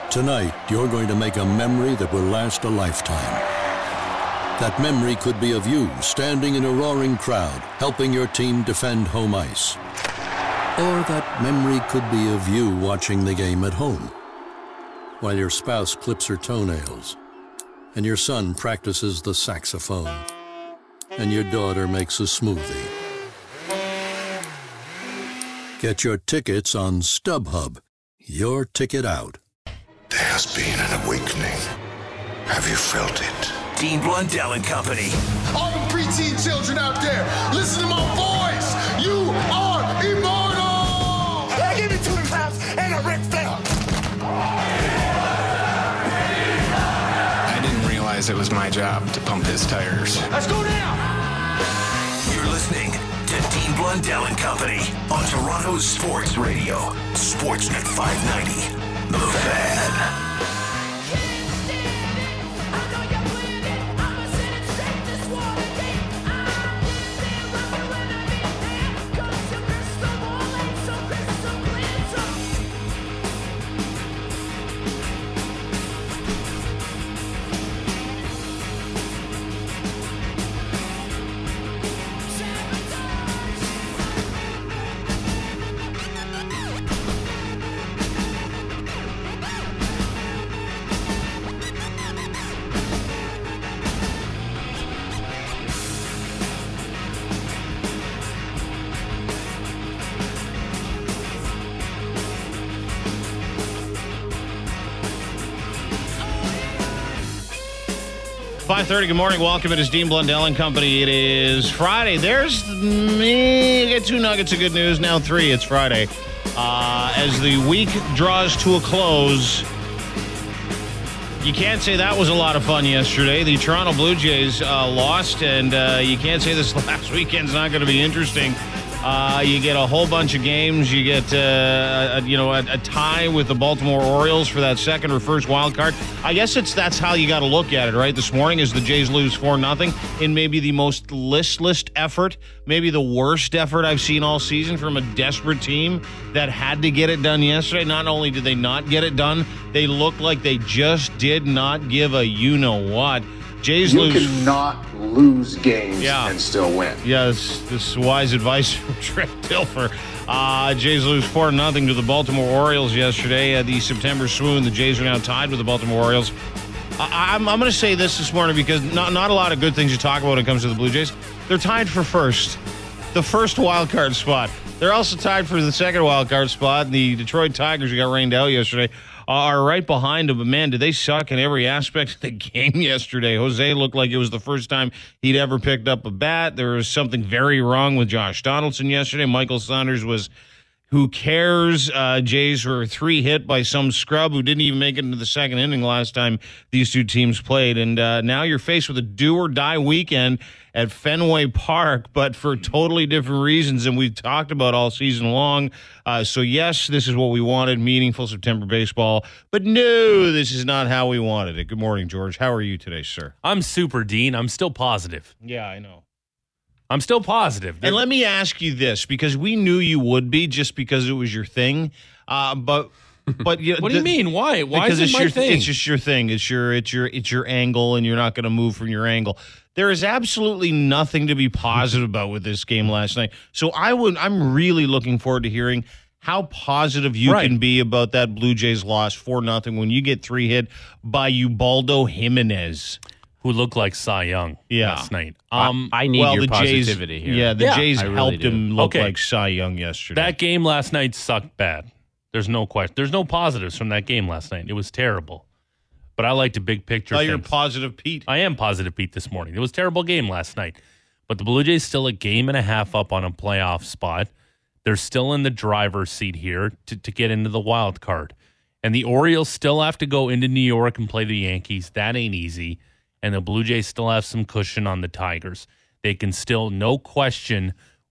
Tonight, you're going to make a memory that will last a lifetime. That memory could be of you standing in a roaring crowd, helping your team defend home ice. Or that memory could be of you watching the game at home, while your spouse clips her toenails, and your son practices the saxophone, and your daughter makes a smoothie. Get your tickets on StubHub. Your ticket out. There has been an awakening. Have you felt it? Dean Blundell and Company. All the preteen children out there, listen to my voice. You are immortal. I give you 2 claps and a Ric Flair. I didn't realize it was my job to pump his tires. Let's go now. You're listening to Dean Blundell and Company on Toronto's Sports Radio. Sportsnet 590. The Fan. Good morning. Welcome. It is Dean Blundell and Company. It is Friday. There's me. Get 2 nuggets of good news. Now 3. It's Friday. As the week draws to a close, you can't say that was a lot of fun yesterday. The Toronto Blue Jays lost, and you can't say this last weekend's not going to be interesting. You get a whole bunch of games. You get a tie with the Baltimore Orioles for that second or first wild card. I guess that's how you got to look at it, right? This morning, as the Jays lose 4-0 in maybe the most listless effort, maybe the worst effort I've seen all season from a desperate team that had to get it done yesterday. Not only did they not get it done, they looked like they just did not give a you-know-what. Jays you lose. cannot lose games and still win. Yeah, this is wise advice from Trent Dilfer. Jays lose 4-0 to the Baltimore Orioles yesterday. The September swoon, the Jays are now tied with the Baltimore Orioles. I'm going to say this morning because not a lot of good things to talk about when it comes to the Blue Jays. They're tied for the first wild card spot. They're also tied for the second wild card spot. The Detroit Tigers, who got rained out yesterday, are right behind them. But, man, did they suck in every aspect of the game yesterday. Jose looked like it was the first time he'd ever picked up a bat. There was something very wrong with Josh Donaldson yesterday. Michael Saunders was, who cares? Jays were 3 hit by some scrub who didn't even make it into the second inning last time these two teams played. And now you're faced with a do-or-die weekend at Fenway Park, but for totally different reasons than we've talked about all season long. So, yes, this is what we wanted, meaningful September baseball. But, no, this is not how we wanted it. Good morning, George. How are you today, sir? I'm super, Dean. I'm still positive. Yeah, I know. I'm still positive. And let me ask you this, because we knew you would be just because it was your thing. But what do you mean? Why? Why is it my thing? It's just your thing. It's your angle, and you're not going to move from your angle. There is absolutely nothing to be positive about with this game last night. So I'm really looking forward to hearing how positive you can be about that Blue Jays loss 4-0 when you get 3 hit by Ubaldo Jimenez, who looked like Cy Young last night. I need your positivity here. Yeah, the Jays helped him look like Cy Young yesterday. That game last night sucked bad. There's no question. There's no positives from that game last night. It was terrible. But I like the big picture. Oh, you're positive, Pete. I am positive, Pete, this morning. It was a terrible game last night. But the Blue Jays still a game and a half up on a playoff spot. They're still in the driver's seat here to get into the wild card. And the Orioles still have to go into New York and play the Yankees. That ain't easy. And the Blue Jays still have some cushion on the Tigers. They can still, no question,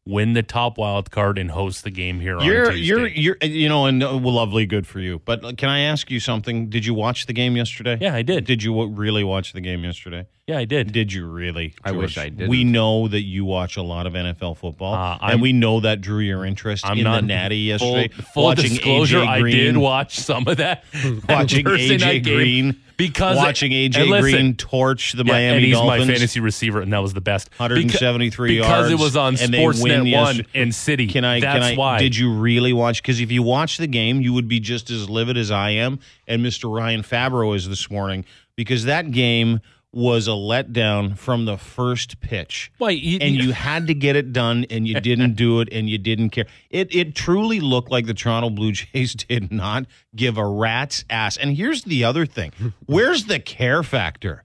win the top wild card, and host the game here on Tuesday. And lovely, good for you. But can I ask you something? Did you watch the game yesterday? Yeah, I did. Did you really watch the game yesterday? Yeah, I did. Did you really, George? I wish I did. We know that you watch a lot of NFL football, and we know that drew your interest in the Natty yesterday. Full disclosure, I did watch some of that. Watching AJ Green. Watching AJ Green torch the Miami Dolphins. He's my fantasy receiver, and that was the best. 173 yards. Because it was on Sportsnet 1 in City. That's why. Did you really watch? Because if you watch the game, you would be just as livid as I am and Mr. Ryan Fabro is this morning, because that game was a letdown from the first pitch. You had to get it done, and you didn't do it, and you didn't care. It truly looked like the Toronto Blue Jays did not give a rat's ass. And here's the other thing. Where's the care factor?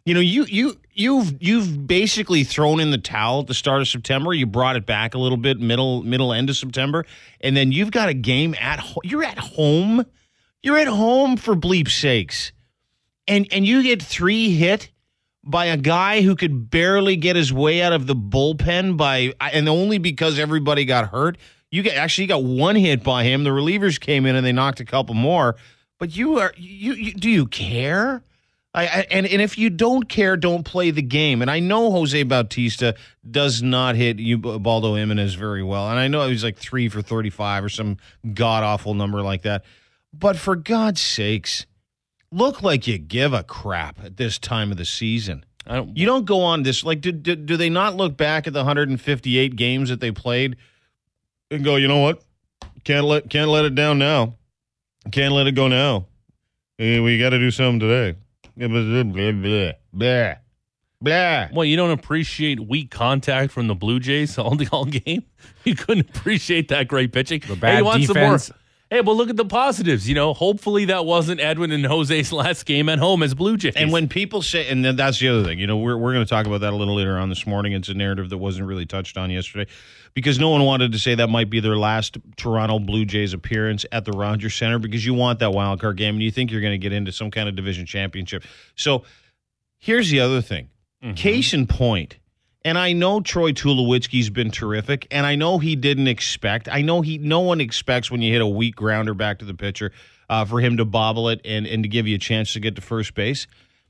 You've basically thrown in the towel at the start of September. You brought it back a little bit middle end of September, and then you've got a game at home. You're at home. You're at home, for bleep's sakes. And you get 3 hit by a guy who could barely get his way out of the bullpen and only because everybody got hurt. You got 1 hit by him. The relievers came in and they knocked a couple more. But do you care? And if you don't care, don't play the game. And I know Jose Bautista does not hit Ubaldo Jimenez very well. And I know it was like 3 for 35 or some god-awful number like that. But for God's sakes, look like you give a crap at this time of the season. You don't go on this. Like, do they not look back at the 158 games that they played and go, you know what? Can't let it down now. Can't let it go now. We got to do something today. Blah, blah, blah. Well, you don't appreciate weak contact from the Blue Jays all game? You couldn't appreciate that great pitching? The bad defense. Some more. Hey, but look at the positives. Hopefully that wasn't Edwin and Jose's last game at home as Blue Jays. And when people say, and then that's the other thing, we're going to talk about that a little later on this morning. It's a narrative that wasn't really touched on yesterday because no one wanted to say that might be their last Toronto Blue Jays appearance at the Rogers Center, because you want that wild card game and you think you're going to get into some kind of division championship. So here's the other thing. Mm-hmm. Case in point. And I know Troy Tulowitzki's been terrific, and I know he didn't expect. I know no one expects when you hit a weak grounder back to the pitcher for him to bobble it and to give you a chance to get to first base.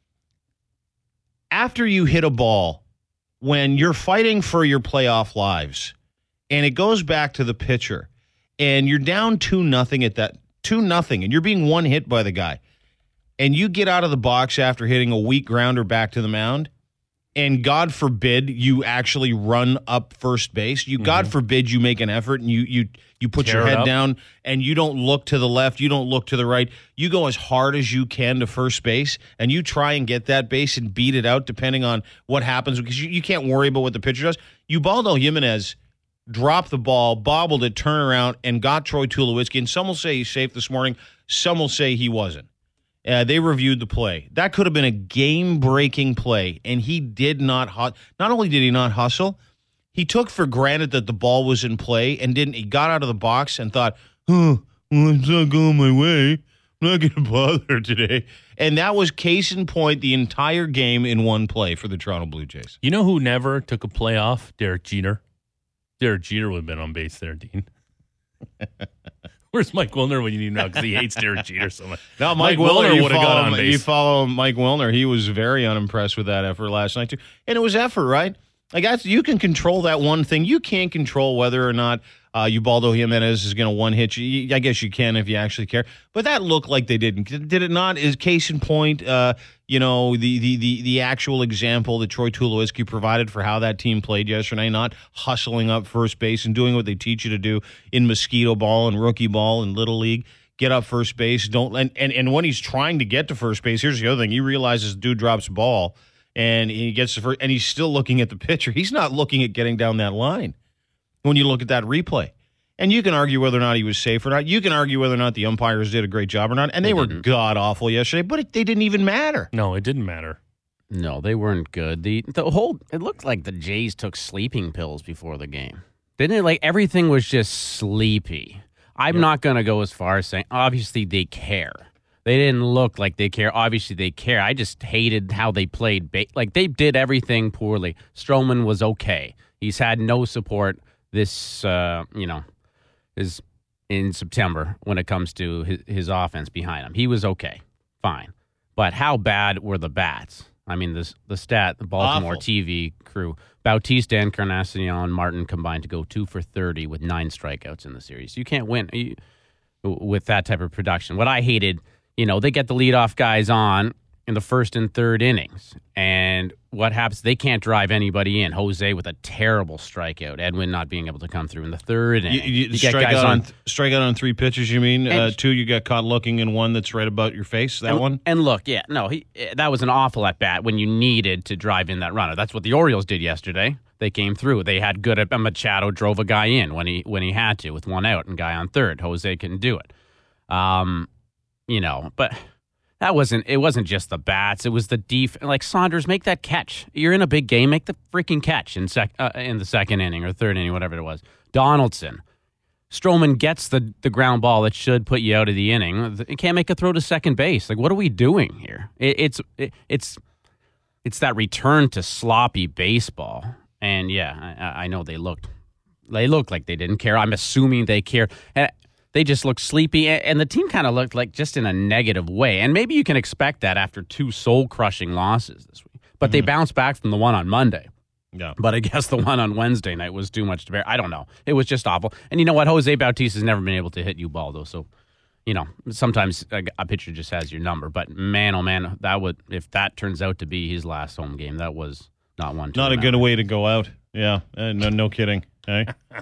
After you hit a ball, when you're fighting for your playoff lives, and it goes back to the pitcher, and you're down 2-0 at that 2-0, and you're being one hit by the guy, and you get out of the box after hitting a weak grounder back to the mound, and God forbid you actually run up first base. God forbid you make an effort and you put your head down and you don't look to the left, you don't look to the right. You go as hard as you can to first base and you try and get that base and beat it out depending on what happens, because you can't worry about what the pitcher does. Ubaldo Jimenez dropped the ball, bobbled it, turned around, and got Troy Tulowitzki. And some will say he's safe this morning. Some will say he wasn't. They reviewed the play. That could have been a game-breaking play, and he did not. Not only did he not hustle, he took for granted that the ball was in play and didn't. He got out of the box and thought, "Oh, well, it's not going my way. I'm not going to bother today." And that was case in point the entire game in one play for the Toronto Blue Jays. You know who never took a play off? Derek Jeter. Derek Jeter would have been on base there, Dean. Where's Mike Wilner when you need him now? Because he hates Derek Jeter so much. No, Mike Wilner would have got on base. You follow Mike Wilner. He was very unimpressed with that effort last night, too. And it was effort, right? Like, you can control that one thing. You can't control whether or not Ubaldo Jimenez is going to one-hit you. I guess you can if you actually care. But that looked like they didn't. Did it not? Is case in point, the actual example that Troy Tulowitzki provided for how that team played yesterday, not hustling up first base and doing what they teach you to do in mosquito ball and rookie ball and little league. Get up first base. And when he's trying to get to first base, here's the other thing. He realizes the dude drops the ball and he gets to first, and he's still looking at the pitcher. He's not looking at getting down that line when you look at that replay. And you can argue whether or not he was safe or not. You can argue whether or not the umpires did a great job or not. And they were god-awful yesterday, but they didn't even matter. No, it didn't matter. No, they weren't good. It looked like the Jays took sleeping pills before the game. Didn't it? Like, everything was just sleepy. I'm not going to go as far as saying, obviously, they care. They didn't look like they care. Obviously, they care. I just hated how they played. Like, they did everything poorly. Stroman was okay. He's had no support. this is in September when it comes to his offense behind him. He was okay, fine. But how bad were the bats? I mean, the Baltimore Awful. TV crew, Bautista, Encarnacion, Martin combined to go 2 for 30 with 9 strikeouts in the series. You can't win with that type of production. What I hated, they get the leadoff guys on in the first and third innings. And what happens? They can't drive anybody in. Jose with a terrible strikeout. Edwin not being able to come through in the third inning. You get guys strike out on 3 pitches, you mean? 2 you got caught looking, and 1 that's right about your face, one? And look, that was an awful at-bat when you needed to drive in that runner. That's what the Orioles did yesterday. They came through. They had good at Machado drove a guy in when he had to with 1 out and guy on third. Jose couldn't do it. But it wasn't just the bats. It was the like Saunders, make that catch. You're in a big game, make the freaking catch in the second inning or third inning, whatever it was. Donaldson. Stroman gets the ground ball that should put you out of the inning. He can't make a throw to second base. Like, what are we doing here? It's that return to sloppy baseball. And I know they looked like they didn't care. I'm assuming they care. They just looked sleepy, and the team kind of looked like just in a negative way. And maybe you can expect that after 2 soul-crushing losses this week. But they bounced back from the one on Monday. Yeah. But I guess the one on Wednesday night was too much to bear. I don't know. It was just awful. And you know what? Jose Bautista has never been able to hit you ball, though. So, sometimes a pitcher just has your number. But man, oh man, if that turns out to be his last home game, that was not one to Not remember. a good way to go out. Yeah, no kidding. Okay.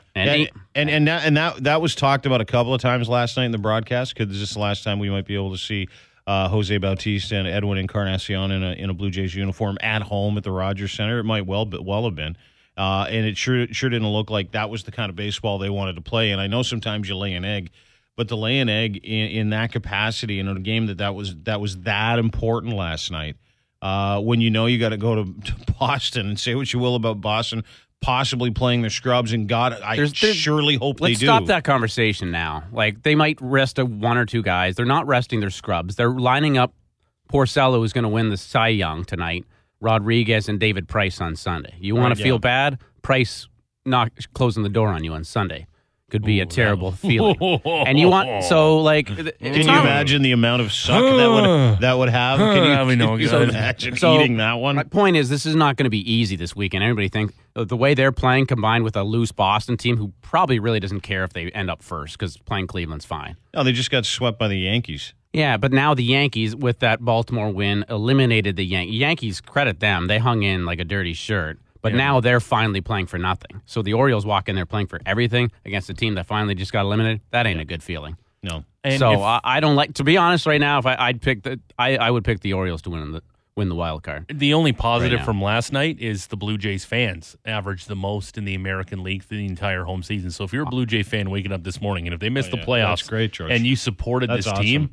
and that was talked about a couple of times last night in the broadcast, because this is the last time we might be able to see Jose Bautista and Edwin Encarnacion in a Blue Jays uniform at home at the Rogers Center. It might well have been, and it sure didn't look like that was the kind of baseball they wanted to play. And I know sometimes you lay an egg, but to lay an egg in that capacity in a game that was that important last night, when you got to go to Boston, and say what you will about Boston possibly playing their scrubs, and God, I surely hope they do. Let's stop that conversation now. Like, they might rest 1 or 2 guys. They're not resting their scrubs. They're lining up Porcello, who's going to win the Cy Young tonight, Rodriguez, and David Price on Sunday. You want to feel bad? Price not closing the door on you on Sunday could be a terrible feeling. And you want can you imagine the amount of suck that would have? Can you imagine eating that one? My point is, this is not going to be easy this weekend. Everybody think the way they're playing, combined with a loose Boston team who probably really doesn't care if they end up first, because playing Cleveland's fine. No, they just got swept by the Yankees. Yeah, but now the Yankees, with that Baltimore win, eliminated the Yankees. Credit them. They hung in like a dirty shirt. But now they're finally playing for nothing. So the Orioles walk in there playing for everything against a team that finally just got eliminated. That ain't a good feeling. No. And I don't like, to be honest right now, if I'd pick I would pick the Orioles to win the wild card. The only positive from last night is the Blue Jays fans averaged the most in the American League through the entire home season. So if you're a Blue Jay fan waking up this morning, and if they missed the playoffs, that's great, George. And you supported this awesome. team,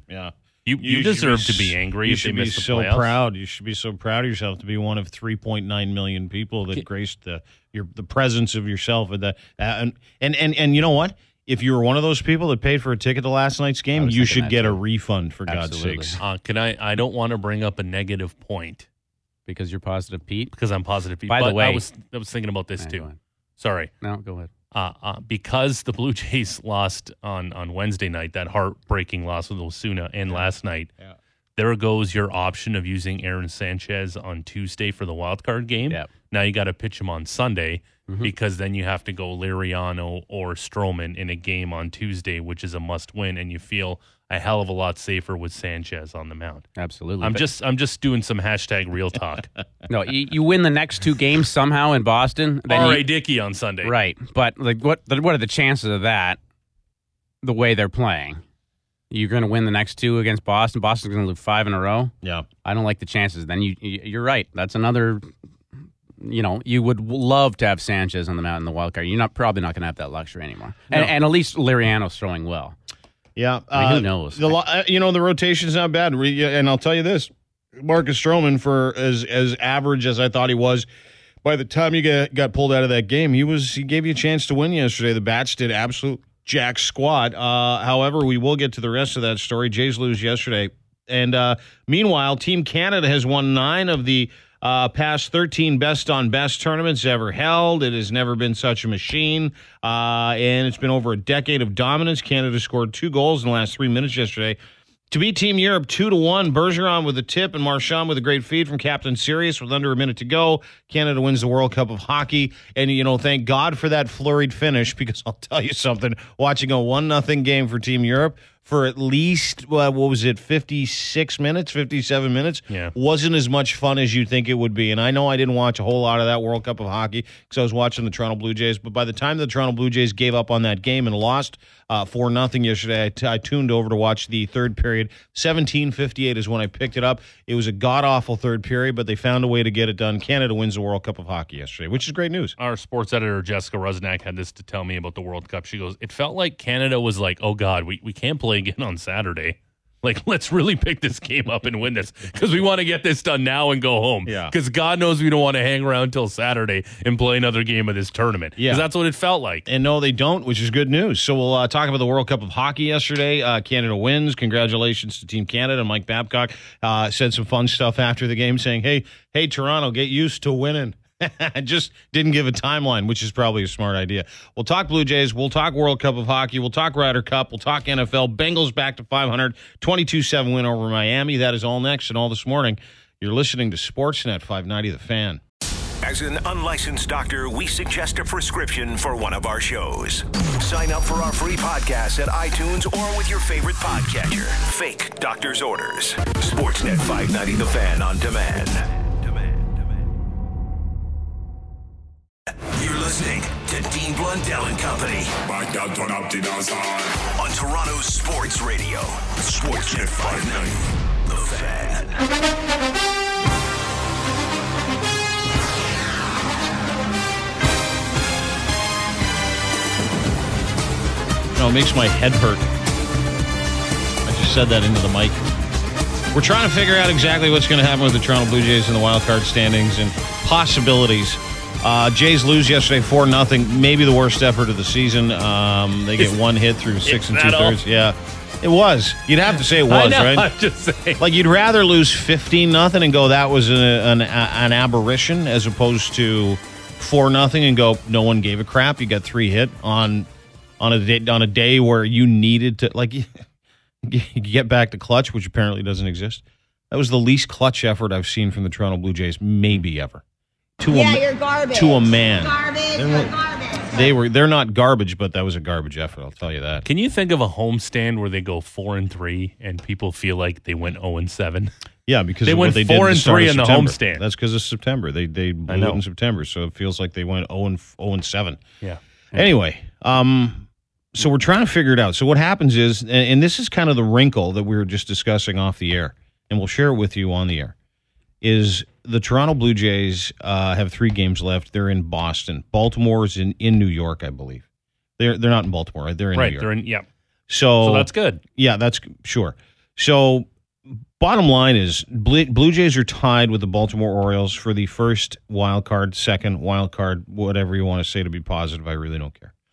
you deserve to be angry if they missed the playoffs. You should be so proud. You should be so proud of yourself to be one of 3.9 million people that graced the presence of yourself and you know what? If you were one of those people that paid for a ticket to last night's game, you should get a refund, for God's sakes. I don't want to bring up a negative point. Because you're positive, Pete? Because I'm positive, Pete. By the way, I was thinking about this too. Sorry. No, go ahead. Because the Blue Jays lost on Wednesday night, that heartbreaking loss with Osuna, and last night, there goes your option of using Aaron Sanchez on Tuesday for the wild card game. Yep. Now you got to pitch him on Sunday, because then you have to go Liriano or Stroman in a game on Tuesday, which is a must-win, and you feel a hell of a lot safer with Sanchez on the mound. Absolutely. I'm just doing some #real talk. No, you win the next 2 games somehow in Boston. R.A. Dickey on Sunday. Right. But what are the chances of that, the way they're playing? You're going to win the next 2 against Boston. Boston's going to lose 5 in a row. Yeah. I don't like the chances. Then you're right. That's another, you would love to have Sanchez on the mound in the wild card. You're probably not going to have that luxury anymore. No. And at least Liriano's throwing well. Yeah. Who knows? The rotation's not bad. And I'll tell you this, Marcus Stroman, for as average as I thought he was, by the time you got pulled out of that game, he gave you a chance to win yesterday. The bats did absolute jack squat. However, we will get to the rest of that story. Jays lose yesterday. And meanwhile, Team Canada has won 9 of the past 13 best-on-best tournaments ever held. It has never been such a machine, and it's been over a decade of dominance. Canada scored 2 goals in the last 3 minutes yesterday to beat Team Europe 2-1. Bergeron with a tip and Marchand with a great feed from Captain Sirius with under a minute to go. Canada wins the World Cup of Hockey. And, thank God for that flurried finish, because I'll tell you something, watching a 1-0 game for Team Europe for at least, 56 minutes, 57 minutes, wasn't as much fun as you'd think it would be. And I know I didn't watch a whole lot of that World Cup of Hockey because I was watching the Toronto Blue Jays. But by the time the Toronto Blue Jays gave up on that game and lost 4-0 yesterday, I tuned over to watch the third period. 17:58 is when I picked it up. It was a god-awful third period, but they found a way to get it done. Canada wins the World Cup of Hockey yesterday, which is great news. Our sports editor, Jessica Rusnak, had this to tell me about the World Cup. She goes, it felt like Canada was like, oh, God, we can't play again on Saturday. Like, let's really pick this game up and win this because we want to get this done now and go home. Yeah. Because God knows we don't want to hang around till Saturday and play another game of this tournament. Yeah. Because that's what it felt like. And no, they don't, which is good news. So we'll talk about the World Cup of Hockey yesterday. Canada wins. Congratulations to Team Canada. Mike Babcock said some fun stuff after the game saying, hey, Toronto, get used to winning. Just didn't give a timeline, which is probably a smart idea. We'll talk Blue Jays. We'll talk World Cup of Hockey. We'll talk Ryder Cup. We'll talk NFL. Bengals back to 500. 22-7 win over Miami. That is all next and all this morning. You're listening to Sportsnet 590 The Fan. As an unlicensed doctor, we suggest a prescription for one of our shows. Sign up for our free podcast at iTunes or with your favorite podcatcher. Fake doctor's orders. Sportsnet 590 The Fan on demand. You're listening to Dean Blundell and Company. On Toronto's Sports Radio. Sportsnet 590. The Fan. It makes my head hurt. I just said that into the mic. We're trying to figure out exactly what's going to happen with the Toronto Blue Jays in the wild card standings and possibilities. Jays lose yesterday 4-0. Maybe the worst effort of the season. They get one hit through 6 2/3. Yeah, it was. You'd have to say it was, right? I'm just saying. Like, you'd rather lose 15-0 and go, that was an aberration, as opposed to 4-0 and go, no one gave a crap. You got 3 hit on a day where you needed to, like, you get back to clutch, which apparently doesn't exist. That was the least clutch effort I've seen from the Toronto Blue Jays, maybe ever. You're garbage. To a man. You're garbage. They're not garbage, but that was a garbage effort, I'll tell you that. Can you think of a homestand where they go 4-3 and people feel like they went 0-7? Yeah, because they went 4-3 in the homestand. That's because of September. They blew it in September, so it feels like they went 0-7. Yeah. Anyway, so we're trying to figure it out. So what happens is, and this is kind of the wrinkle that we were just discussing off the air, and we'll share it with you on the air, is the Toronto Blue Jays have 3 games left. They're in Boston. Baltimore's in New York, I believe. They're not in Baltimore, right? They're in New York. They're in, yeah. So that's good. Yeah, that's sure. So bottom line is, Blue Jays are tied with the Baltimore Orioles for the first wild card, second wild card, whatever you want to say to be positive. I really don't care.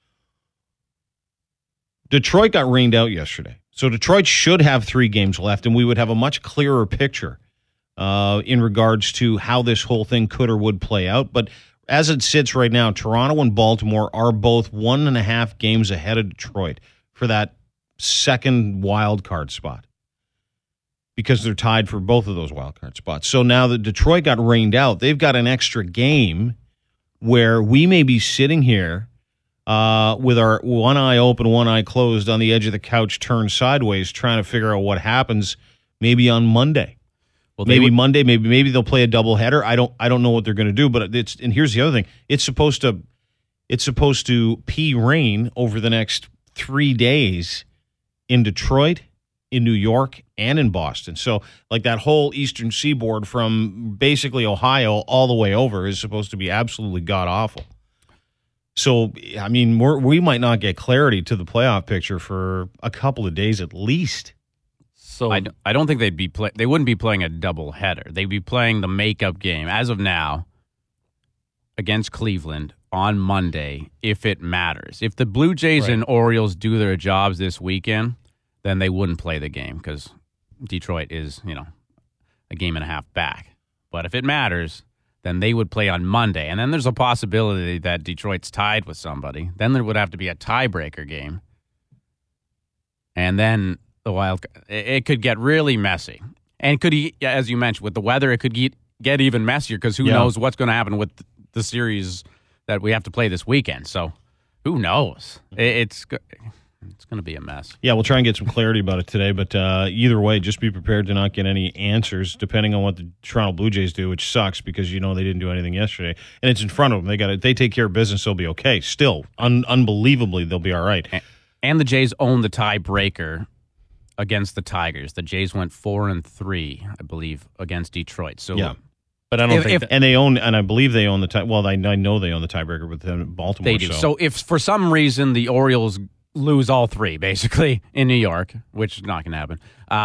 Detroit got rained out yesterday. So Detroit should have 3 games left, and we would have a much clearer picture in regards to how this whole thing could or would play out. But as it sits right now, Toronto and Baltimore are both 1.5 games ahead of Detroit for that second wild card spot, because they're tied for both of those wild card spots. So now that Detroit got rained out, they've got an extra game where we may be sitting here with our one eye open, one eye closed on the edge of the couch, turned sideways, trying to figure out what happens maybe on Monday. Well, Monday, maybe they'll play a doubleheader. I don't know what they're going to do, but and here's the other thing. It's supposed to pea rain over the next 3 days in Detroit, in New York, and in Boston. So, like, that whole eastern seaboard from basically Ohio all the way over is supposed to be absolutely god-awful. So, I mean, we might not get clarity to the playoff picture for a couple of days at least. So I don't think they wouldn't be playing a double header. They'd be playing the makeup game as of now against Cleveland on Monday if it matters. If the Blue Jays and Orioles do their jobs this weekend, then they wouldn't play the game because Detroit is, a game and a half back. But if it matters, then they would play on Monday. And then there's a possibility that Detroit's tied with somebody. Then there would have to be a tiebreaker game. And then the Wild, it could get really messy. And could, as you mentioned, with the weather, it could get even messier because who knows what's going to happen with the series that we have to play this weekend. So who knows? It's going to be a mess. Yeah, we'll try and get some clarity about it today. But either way, just be prepared to not get any answers depending on what the Toronto Blue Jays do, which sucks because they didn't do anything yesterday. And it's in front of them. They take care of business, they'll be okay. Still, unbelievably, they'll be all right. And the Jays own the tiebreaker against the Tigers. The Jays went 4-3, I believe, against Detroit. So yeah. But I don't think and I believe they own the tie. Well, I know they own the tiebreaker with Baltimore. They do. So if for some reason the Orioles lose all three, basically in New York, which is not going to happen,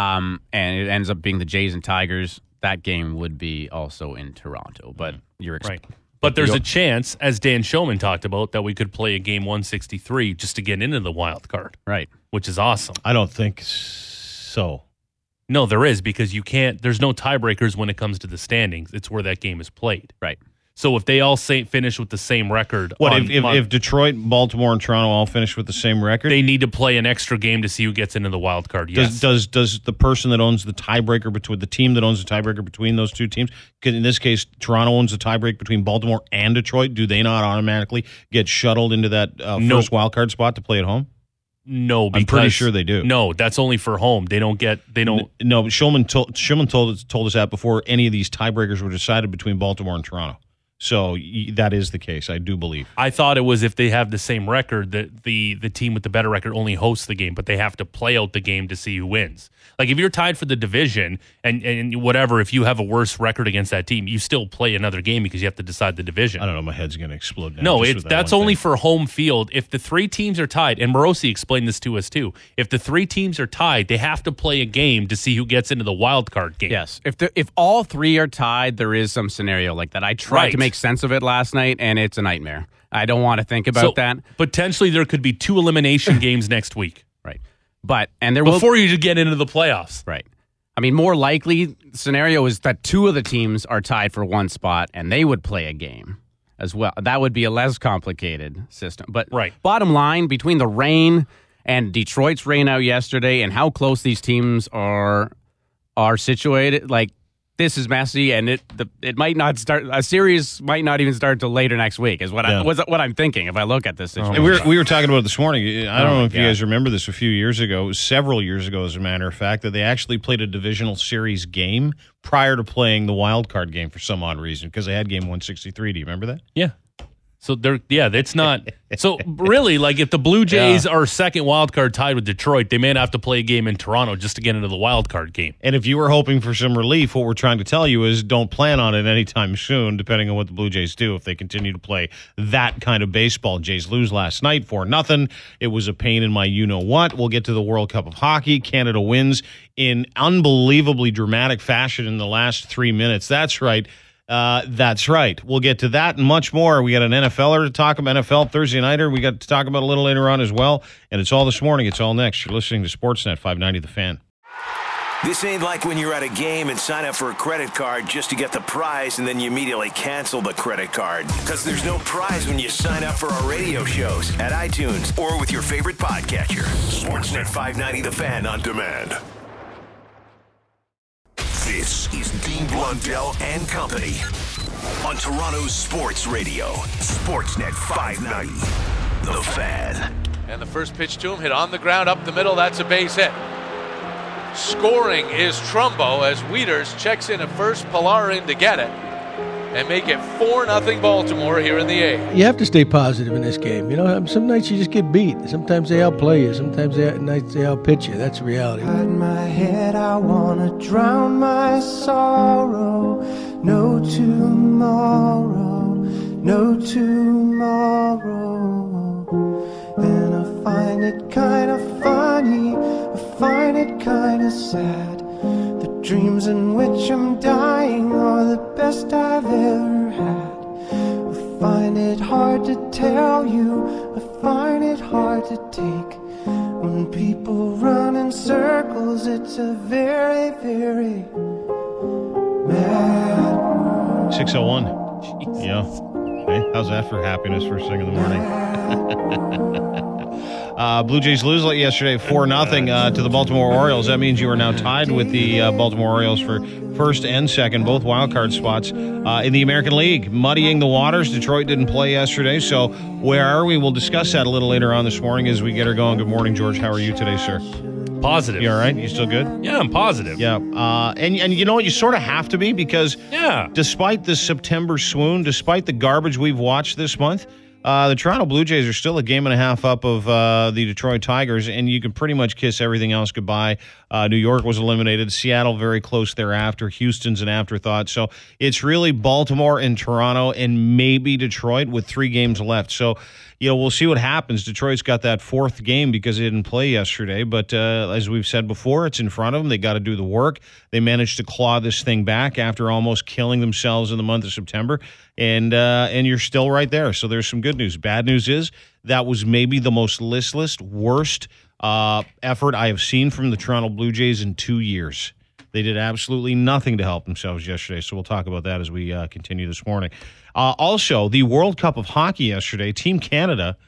and it ends up being the Jays and Tigers, that game would be also in Toronto. But you're right. But there's a chance, as Dan Shulman talked about, that we could play a game 163 just to get into the wild card. Right. Which is awesome. I don't think so. No, there is, because there's no tiebreakers when it comes to the standings. It's where that game is played. Right. So if they all finish with the same record. If Detroit, Baltimore, and Toronto all finish with the same record? They need to play an extra game to see who gets into the wild card, yes. Does the person that owns the tiebreaker between the team that owns the tiebreaker between those two teams, in this case, Toronto owns the tiebreak between Baltimore and Detroit, do they not automatically get shuttled into that first wild card spot to play at home? No, because I'm pretty sure they do. No, that's only for home. They don't. No, Shulman told us that before any of these tiebreakers were decided between Baltimore and Toronto. So that is the case, I do believe. I thought it was if they have the same record, that the team with the better record only hosts the game, but they have to play out the game to see who wins. Like if you're tied for the division and whatever, if you have a worse record against that team, you still play another game because you have to decide the division. I don't know, my head's going to explode now. No, that's only for home field. If the three teams are tied, and Morosi explained this to us too, if the three teams are tied, they have to play a game to see who gets into the wild card game. Yes. If all three are tied, there is some scenario like that. I tried to make sense of it last night, and it's a nightmare. I don't want to think about that. Potentially, there could be 2 elimination games next week. Right. But before you get into the playoffs. Right. I mean, more likely scenario is that 2 of the teams are tied for one spot, and they would play a game as well. That would be a less complicated system. But bottom line, between the rain and Detroit's rain out yesterday and how close these teams are situated, like, this is messy, and it might not start. A series might not even start till later next week. Is what I'm thinking if I look at this situation. And we were talking about it this morning. I don't know if you guys remember this. A few years ago, several years ago, as a matter of fact, that they actually played a divisional series game prior to playing the wild card game for some odd reason because they had game 163. Do you remember that? Yeah. So it's not. So really, like if the Blue Jays are second wild card tied with Detroit, they may have to play a game in Toronto just to get into the wild card game. And if you were hoping for some relief, what we're trying to tell you is don't plan on it anytime soon, depending on what the Blue Jays do. If they continue to play that kind of baseball, Jays lose last night 4-0. It was a pain in my you-know-what. We'll get to the World Cup of Hockey. Canada wins in unbelievably dramatic fashion in the last 3 minutes. That's right. That's right. We'll get to that and much more. We got an NFLer to talk about, NFL Thursday Nighter. We got to talk about a little later on as well. And it's all this morning. It's all next. You're listening to Sportsnet 590 The Fan. This ain't like when you're at a game and sign up for a credit card just to get the prize and then you immediately cancel the credit card. Because there's no prize when you sign up for our radio shows at iTunes or with your favorite podcatcher. Sportsnet 590 The Fan on demand. This is Dean Blundell and Company on Toronto's Sports Radio, Sportsnet 590, The Fan. And the first pitch to him, hit on the ground, up the middle, that's a base hit. Scoring is Trumbo as Wieters checks in at first, Pilar in to get it, and make it 4-0 Baltimore here in the A. You have to stay positive in this game. You know, some nights you just get beat. Sometimes they outplay you. Sometimes nights they outpitch you. That's reality. Hide my head, I wanna drown my sorrow. No tomorrow, no tomorrow. And I find it kinda funny, I find it kinda sad. The dreams in which I'm dying are the best I've ever had. I find it hard to tell you, I find it hard to take. When people run in circles, it's a very, very mad world. 6:01. Yeah. Hey, how's that for happiness first thing in the morning? Blue Jays lose yesterday 4-0 to the Baltimore Orioles. That means you are now tied with the Baltimore Orioles for first and second, both wildcard spots in the American League. Muddying the waters. Detroit didn't play yesterday, so where are we? We'll discuss that a little later on this morning as we get her going. Good morning, George. How are you today, sir? Positive. You all right? You still good? Yeah, I'm positive. Yeah. And you know what? You sort of have to be because despite the September swoon, despite the garbage we've watched this month, the Toronto Blue Jays are still a game and a half up of the Detroit Tigers, and you can pretty much kiss everything else goodbye. New York was eliminated. Seattle very close thereafter. Houston's an afterthought. So it's really Baltimore and Toronto and maybe Detroit with 3 games left. So, we'll see what happens. Detroit's got that 4th game because they didn't play yesterday. But as we've said before, it's in front of them. They got to do the work. They managed to claw this thing back after almost killing themselves in the month of September. And you're still right there. So there's some good news. Bad news is that was maybe the most listless, worst effort I have seen from the Toronto Blue Jays in 2 years. They did absolutely nothing to help themselves yesterday. So we'll talk about that as we continue this morning. Also, the World Cup of Hockey yesterday, Team Canada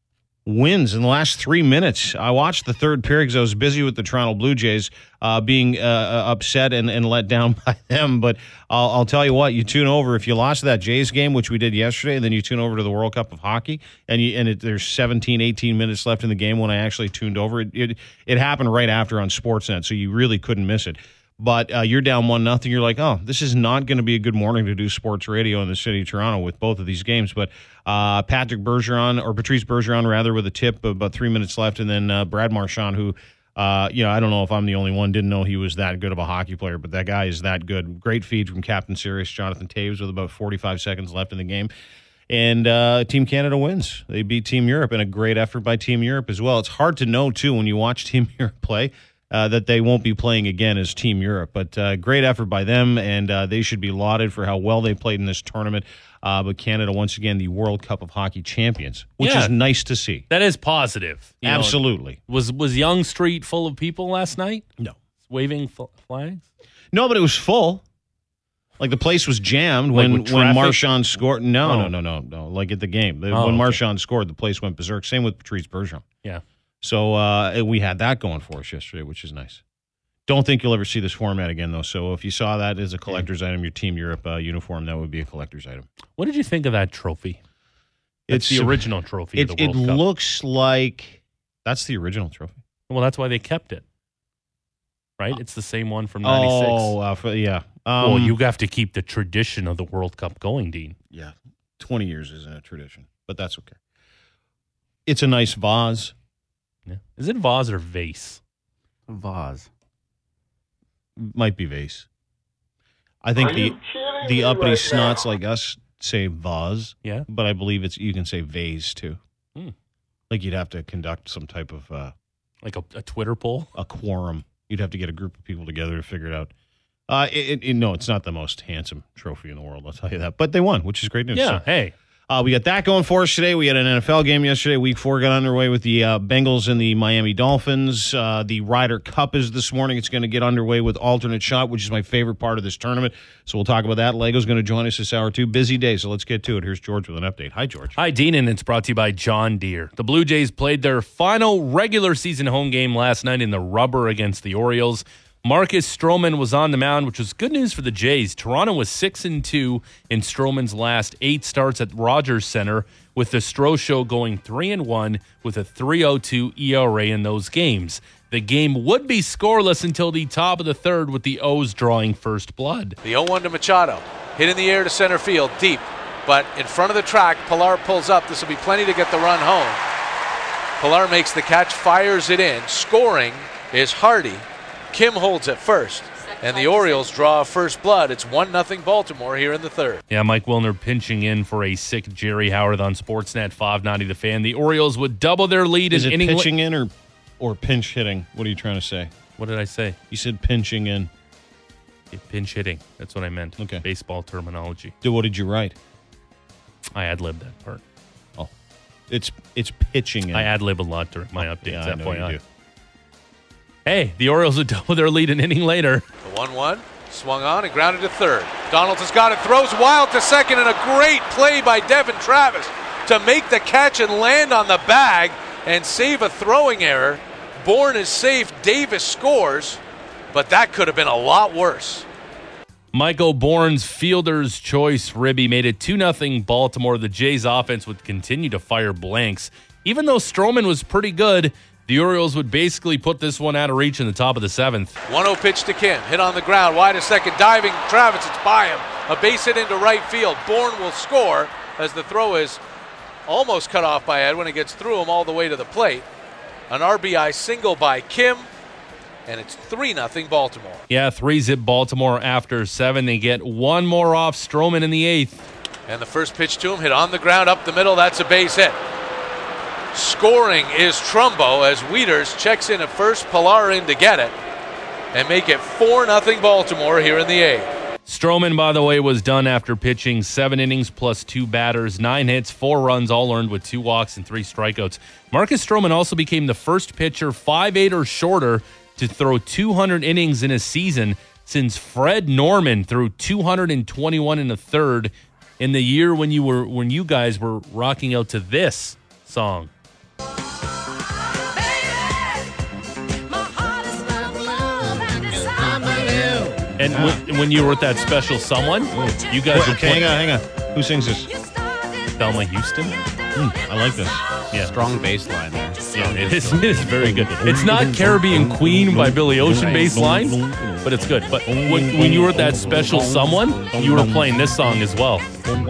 wins in the last 3 minutes. I watched the third period because I was busy with the Toronto Blue Jays being upset and let down by them. But I'll tell you what, you tune over. If you lost that Jays game, which we did yesterday, then you tune over to the World Cup of Hockey, and there's 17, 18 minutes left in the game when I actually tuned over. It happened right after on Sportsnet, so you really couldn't miss it. But you're down 1-0. You're like, oh, this is not going to be a good morning to do sports radio in the city of Toronto with both of these games. But Patrice Bergeron, rather, with a tip, about 3 minutes left, and then Brad Marchand, who, I don't know if I'm the only one, didn't know he was that good of a hockey player, but that guy is that good. Great feed from Captain Sirius Jonathan Toews with about 45 seconds left in the game. And Team Canada wins. They beat Team Europe, and a great effort by Team Europe as well. It's hard to know, too, when you watch Team Europe play, that they won't be playing again as Team Europe. But great effort by them, and they should be lauded for how well they played in this tournament. But Canada, once again, the World Cup of Hockey champions, which is nice to see. That is positive. Absolutely. Was Yonge Street full of people last night? No. Waving flags? No, but it was full. Like, the place was jammed when Marchand scored. No. Like at the game. When Marchand scored, the place went berserk. Same with Patrice Bergeron. Yeah. So we had that going for us yesterday, which is nice. Don't think you'll ever see this format again, though. So if you saw that as a collector's item, your Team Europe uniform, that would be a collector's item. What did you think of that trophy? It's the original trophy of the World Cup. It looks like that's the original trophy. Well, that's why they kept it. Right? It's the same one from 96. Yeah. Well, you have to keep the tradition of the World Cup going, Dean. Yeah. 20 years isn't a tradition, but that's okay. It's a nice vase. Yeah. Is it vase or vase? Vase. Might be vase. I think the uppity snots like us say vase. Yeah. But I believe you can say vase too. Hmm. Like you'd have to conduct some type of like a Twitter poll, a quorum. You'd have to get a group of people together to figure it out. No, it's not the most handsome trophy in the world, I'll tell you that. But they won, which is great news. Yeah, so, hey. We got that going for us today. We had an NFL game yesterday. Week 4 got underway with the Bengals and the Miami Dolphins. The Ryder Cup is this morning. It's going to get underway with alternate shot, which is my favorite part of this tournament. So we'll talk about that. Lego's going to join us this hour, too. Busy day, so let's get to it. Here's George with an update. Hi, George. Hi, Dean, and it's brought to you by John Deere. The Blue Jays played their final regular season home game last night in the rubber against the Orioles. Marcus Stroman was on the mound, which was good news for the Jays. Toronto was 6-2 in Stroman's last 8 starts at Rogers Center, with the Stro Show going 3-1 with a 3.02 ERA in those games. The game would be scoreless until the top of the third, with the O's drawing first blood. The 0-1 to Machado. Hit in the air to center field, deep. But in front of the track, Pilar pulls up. This will be plenty to get the run home. Pilar makes the catch, fires it in. Scoring is Hardy. Kim holds at first, and the Orioles draw first blood. It's 1-0 Baltimore here in the third. Yeah, Mike Wilner pinching in for a sick Jerry Howard on Sportsnet 590 The Fan. The Orioles would double their lead. Is it pitching in or pinch hitting? What are you trying to say? What did I say? You said pinching in. Yeah, pinch hitting. That's what I meant. Okay. Baseball terminology. What did you write? I ad-libbed that part. Oh. It's pitching in. I ad-lib a lot during my updates. Yeah, I know you do. Hey, the Orioles would double their lead an inning later. The 1-1 swung on and grounded to third. Donaldson's got it, throws wild to second, and a great play by Devin Travis to make the catch and land on the bag and save a throwing error. Bourne is safe, Davis scores, but that could have been a lot worse. Michael Bourne's fielder's choice ribby made it 2-0 Baltimore. The Jays offense would continue to fire blanks. Even though Stroman was pretty good, the Orioles would basically put this one out of reach in the top of the 7th. 1-0 pitch to Kim. Hit on the ground. Wide to second. Diving Travis. It's by him. A base hit into right field. Bourne will score as the throw is almost cut off by Edwin. It gets through him all the way to the plate. An RBI single by Kim. And it's 3-0 Baltimore. Yeah, 3-zip Baltimore after 7. They get one more off Stroman in the 8th. And the first pitch to him, hit on the ground up the middle. That's a base hit. Scoring is Trumbo as Wieters checks in at first. Pilar in to get it. And make it 4-0 Baltimore here in the 8th. Stroman, by the way, was done after pitching 7 innings plus 2 batters, 9 hits, 4 runs, all earned with 2 walks and 3 strikeouts. Marcus Stroman also became the first pitcher 5'8" or shorter to throw 200 innings in a season since Fred Norman threw 221 in a third in the year when you guys were rocking out to this song. And when you were with that special someone, you guys would play. Hang on. Who sings this? Thelma Houston. I like this. Yeah, strong bass line there. Yeah, it is very good. It's not Caribbean Queen by Billy Ocean bass line, but it's good. But when you were with that special someone, you were playing this song as well.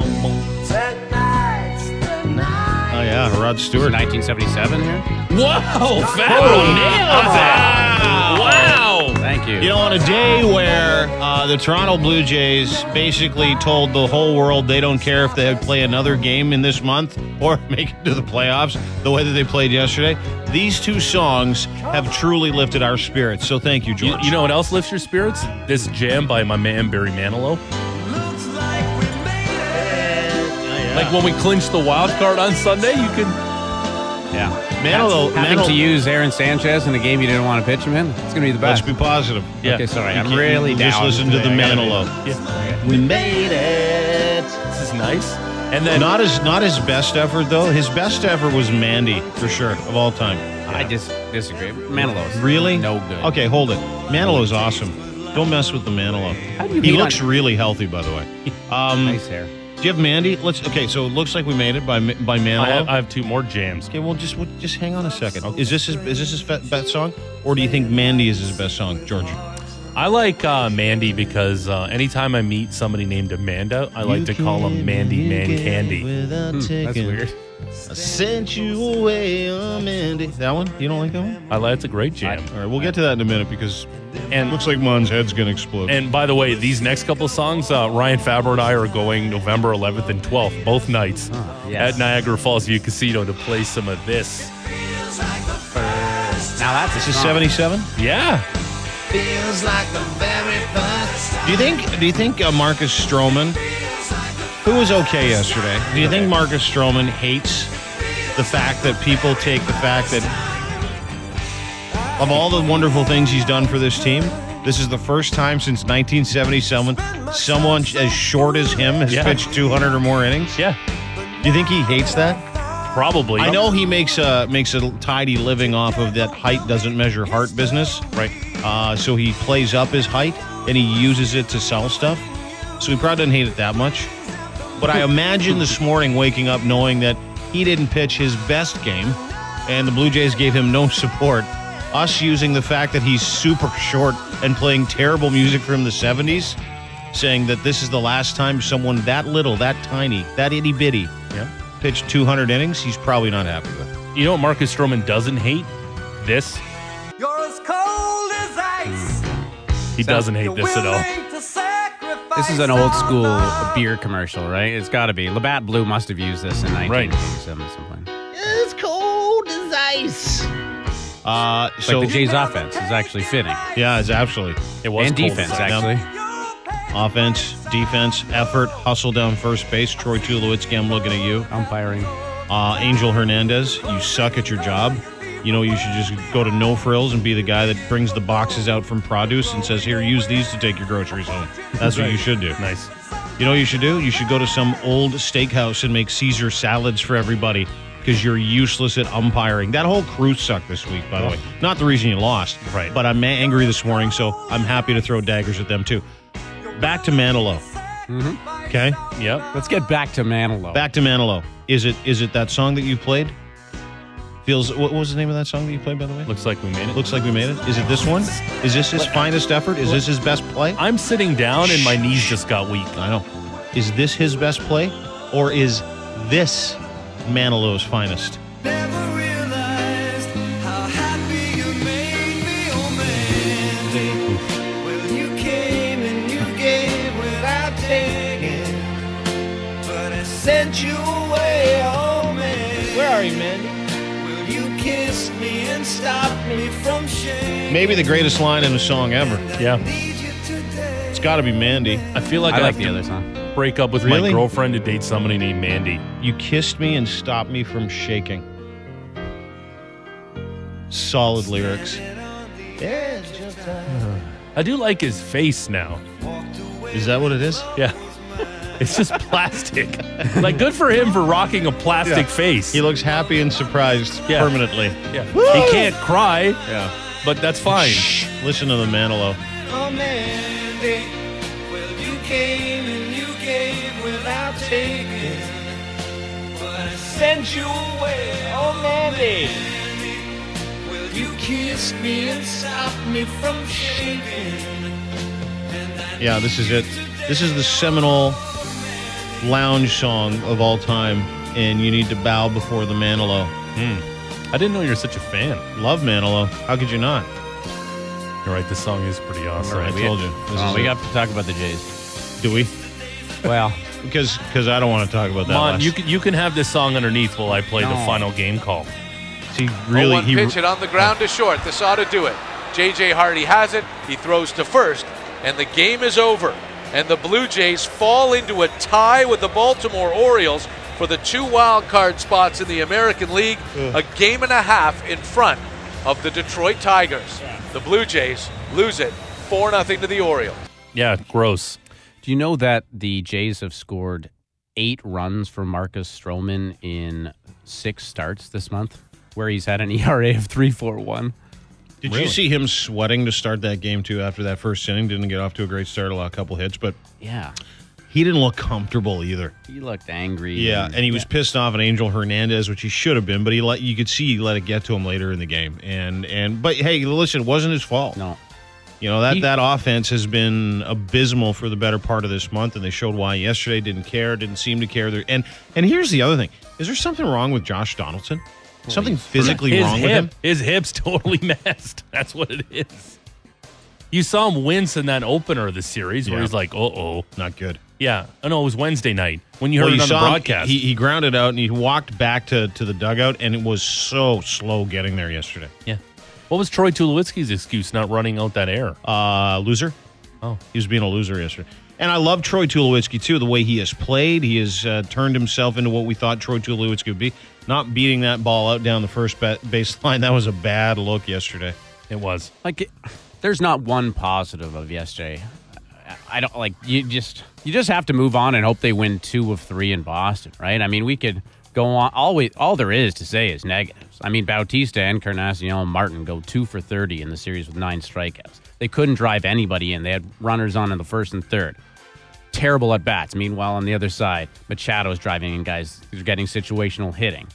Oh, yeah, Rod Stewart. 1977 here? Whoa, Fabro nailed that. Wow. Thank you. You know, on a day where the Toronto Blue Jays basically told the whole world they don't care if they play another game in this month or make it to the playoffs the way that they played yesterday, these two songs have truly lifted our spirits. So thank you, George. You know what else lifts your spirits? This jam by my man Barry Manilow. Like when we clinched the wild card on Sunday, you could... Yeah. Having to use Aaron Sanchez in a game you didn't want to pitch him in, it's going to be the best. Let's be positive. Yeah. Okay, sorry. I'm really down. Just listen to the Manilow. Yeah. We made it. This is nice. And then not his best effort, though. His best effort was Mandy, for sure, of all time. I just disagree. Manilow's really no good. Okay, hold it. Manilow's awesome. Don't mess with the Manilow. He looks really healthy, by the way. Nice hair. Do you have Mandy? Okay, so it looks like we made it by Manilow. I have 2 more jams. Okay, well, just hang on a second. Okay. Is this his best song, or do you think Mandy is his best song, George? I like Mandy because anytime I meet somebody named Amanda, I like to call them Mandy Man Candy. That's weird. I sent you away, Mandy. That one? You don't like that one? It's a great jam. All right, we'll get to that in a minute because it looks like Mon's head's going to explode. And by the way, these next couple of songs, Ryan Fabro and I are going November 11th and 12th, both nights, at Niagara Falls View Casino to play some of this. Now that's This is 77? Yeah. Feels like the very first time. Do you think Marcus Stroman, who was okay yesterday, do you think Marcus Stroman hates the fact that people take the fact that of all the wonderful things he's done for this team, this is the first time since 1977 someone as short as him has pitched 200 or more innings? Yeah. Do you think he hates that? Probably. I know he makes a tidy living off of that height doesn't measure heart business. Right. So he plays up his height and he uses it to sell stuff. So he probably doesn't hate it that much. But I imagine this morning waking up knowing that he didn't pitch his best game and the Blue Jays gave him no support. Us using the fact that he's super short and playing terrible music from the 70s, saying that this is the last time someone that little, that tiny, that itty bitty pitched 200 innings, he's probably not happy with. You know what Marcus Stroman doesn't hate? This. You're as cold as ice. He doesn't hate this at all. This is an old school beer commercial, right? It's got to be. Labatt Blue must have used this in 1987 at some point. It's cold as ice. So the Jays' offense is actually fitting. Yeah, it's absolutely. It was and defense, actually. Offense, defense, effort, hustle down first base. Troy Tulowitzki, I'm looking at you. Umpiring. Angel Hernandez, you suck at your job. You know, you should just go to No Frills and be the guy that brings the boxes out from produce and says, here, use these to take your groceries home. That's what you should do. Nice. You know what you should do? You should go to some old steakhouse and make Caesar salads for everybody because you're useless at umpiring. That whole crew sucked this week, by the way. Not the reason you lost. Right. But I'm angry this morning, so I'm happy to throw daggers at them, too. Back to Manilow. Mm-hmm. Okay? Yep. Let's get back to Manilow. Back to Manilow. Is it that song that you played? What was the name of that song that you played, by the way? Looks Like We Made It. Looks Like We Made It. Is it this one? Is this his finest effort? Is this his best play? I'm sitting down and my knees just got weak. I know. Is this his best play? Or is this Manilow's finest? Never realized how happy you made me, oh Mandy. Well, you came and you gave without taking, but I sent you away, oh Mandy. Where are you, Mandy? Well, you kissed me and stopped me from shame. Maybe the greatest line in a song ever. Yeah. It's got to be Mandy. I feel like I like have the to other song. break up with Really? my girlfriend to date somebody named Mandy. You kissed me and stopped me from shaking. Solid lyrics. I do like his face now. Is that what it is? Yeah. It's just plastic. Like, good for him for rocking a plastic face. He looks happy and surprised permanently. Yeah. He can't cry, Yeah. but that's fine. Shh. Listen to the Manilow. Oh Mandy, well you came and you gave without taking, but I sent you away. Oh Mandy, well you kissed me and stopped me from shaking. Yeah, this is it. This is the seminal lounge song of all time, and you need to bow before the Manilow. I didn't know you were such a fan. Love Manilow. How could you not? You're right, this song is pretty awesome. I told you. We got to talk about the Jays. Do we? Well, because I don't want to talk about that. Come on, you can have this song underneath while I play the final game call. See, really, 0-1 pitch it on the ground to short. This ought to do it. J.J. Hardy has it. He throws to first, and the game is over. And the Blue Jays fall into a tie with the Baltimore Orioles for the 2 wild card spots in the American League, a game and a half in front of the Detroit Tigers. The Blue Jays lose it 4-0 to the Orioles. Yeah, gross. do you know that the Jays have scored 8 runs for Marcus Stroman in 6 starts this month, where he's had an ERA of 3.41? Did you see him sweating to start that game, too, after that first inning? Didn't get off to a great start, a couple hits, but yeah, he didn't look comfortable either. He looked angry. Yeah, and he was pissed off at Angel Hernandez, which he should have been, but you could see he let it get to him later in the game. But hey, listen, it wasn't his fault. No. You know, that offense has been abysmal for the better part of this month, and they showed why yesterday. Didn't seem to care. And here's the other thing. Is there something wrong with Josh Donaldson? Something physically wrong with him? His hip's totally messed. That's what it is. You saw him wince in that opener of the series where he's like, uh-oh. Not good. Yeah. Oh, no, it was Wednesday night when you heard it on the broadcast. He grounded out, and he walked back to the dugout, and it was so slow getting there yesterday. Yeah. What was Troy Tulowitzki's excuse not running out that air? Loser. Oh. He was being a loser yesterday. And I love Troy Tulowitzki, too, the way he has played. He has turned himself into what we thought Troy Tulowitzki would be. Not beating that ball out down the first baseline. That was a bad look yesterday. It was. There's not one positive of yesterday. I don't you just have to move on and hope they win 2 of 3 in Boston, right? I mean, we could go on. All there is to say is negatives. I mean, Bautista, Encarnacion, and Martin go 2 for 30 in the series with 9 strikeouts. They couldn't drive anybody in. They had runners on in the first and third. Terrible at bats. Meanwhile, on the other side, Machado's driving in guys who's getting situational hitting.